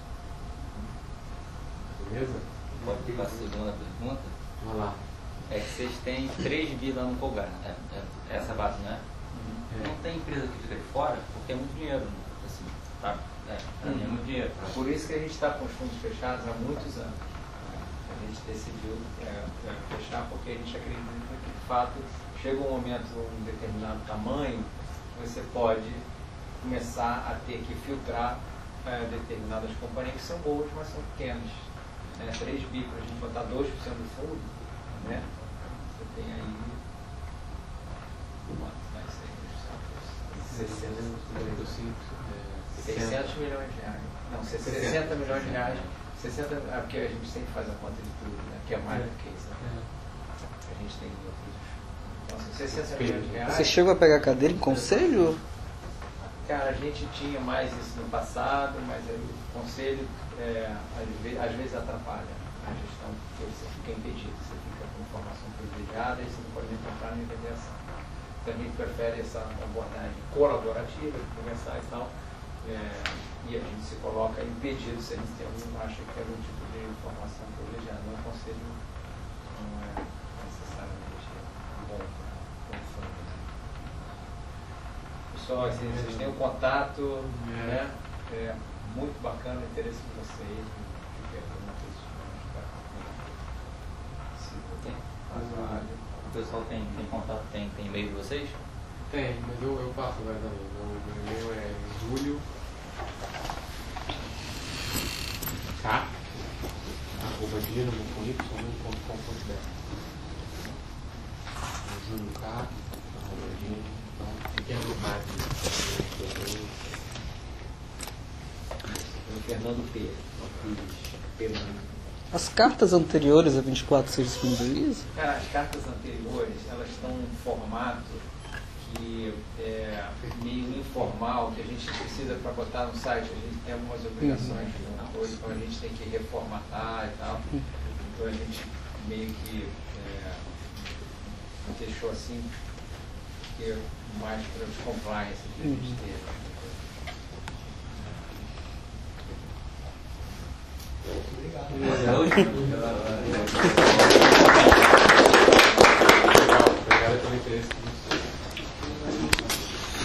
Beleza? Pode ir para a segunda pergunta? Vamos lá. É que vocês têm três bi lá no Colgar, é, é essa base, né? Uhum. Não tem empresa que fica de fora porque é muito dinheiro, né? Assim, tá? É, pra mim é muito dinheiro. Por isso que a gente está com os fundos fechados há muitos anos. A gente decidiu é, é, fechar porque a gente acredita que, de fato, chega um momento, um determinado tamanho, você pode começar a ter que filtrar é, determinadas companhias que são boas, mas são pequenas. É, três bi para a gente botar dois por cento do fundo, né? Você tem aí seiscentos milhões de reais. Não, sessenta milhões de reais. sessenta, é porque a gente sempre faz a conta de tudo, né? Que é mais do que isso. Né? A gente tem outros. Então, assim, sessenta milhões de reais. Você chegou a pegar cadeira em conselho? Cara, a gente tinha mais isso no passado, mas aí o conselho é, às, vezes, às vezes atrapalha a gestão, porque você fica impedido, você fica com informação privilegiada e você não pode nem comprar nem vender ação. Então a gente prefere essa abordagem colaborativa, de conversar e tal, é, e a gente se coloca impedido se a gente tem algum, acha que é algum tipo de informação privilegiada. O conselho não é necessariamente bom para o fundo. Pessoal, assim, vocês têm um contato, é. Né? É muito bacana o interesse de vocês. O pessoal tem, tem contato, tem, tem e-mail de vocês? Tem, mas eu, eu passo agora também. Meu e-mail é Júlio K arroba dinamo com y ponto com ponto br. Júlio K arroba dinamo. Fernando P. As cartas anteriores a vinte e quatro vocês disponibilizam? Cara, as cartas anteriores, elas estão num formato que é meio informal, que a gente precisa para botar no site, a gente tem algumas obrigações com coisa, então a gente tem que reformatar e tal. Então a gente meio que é, deixou assim, que é mais para os compliance que a gente teve. Obrigado.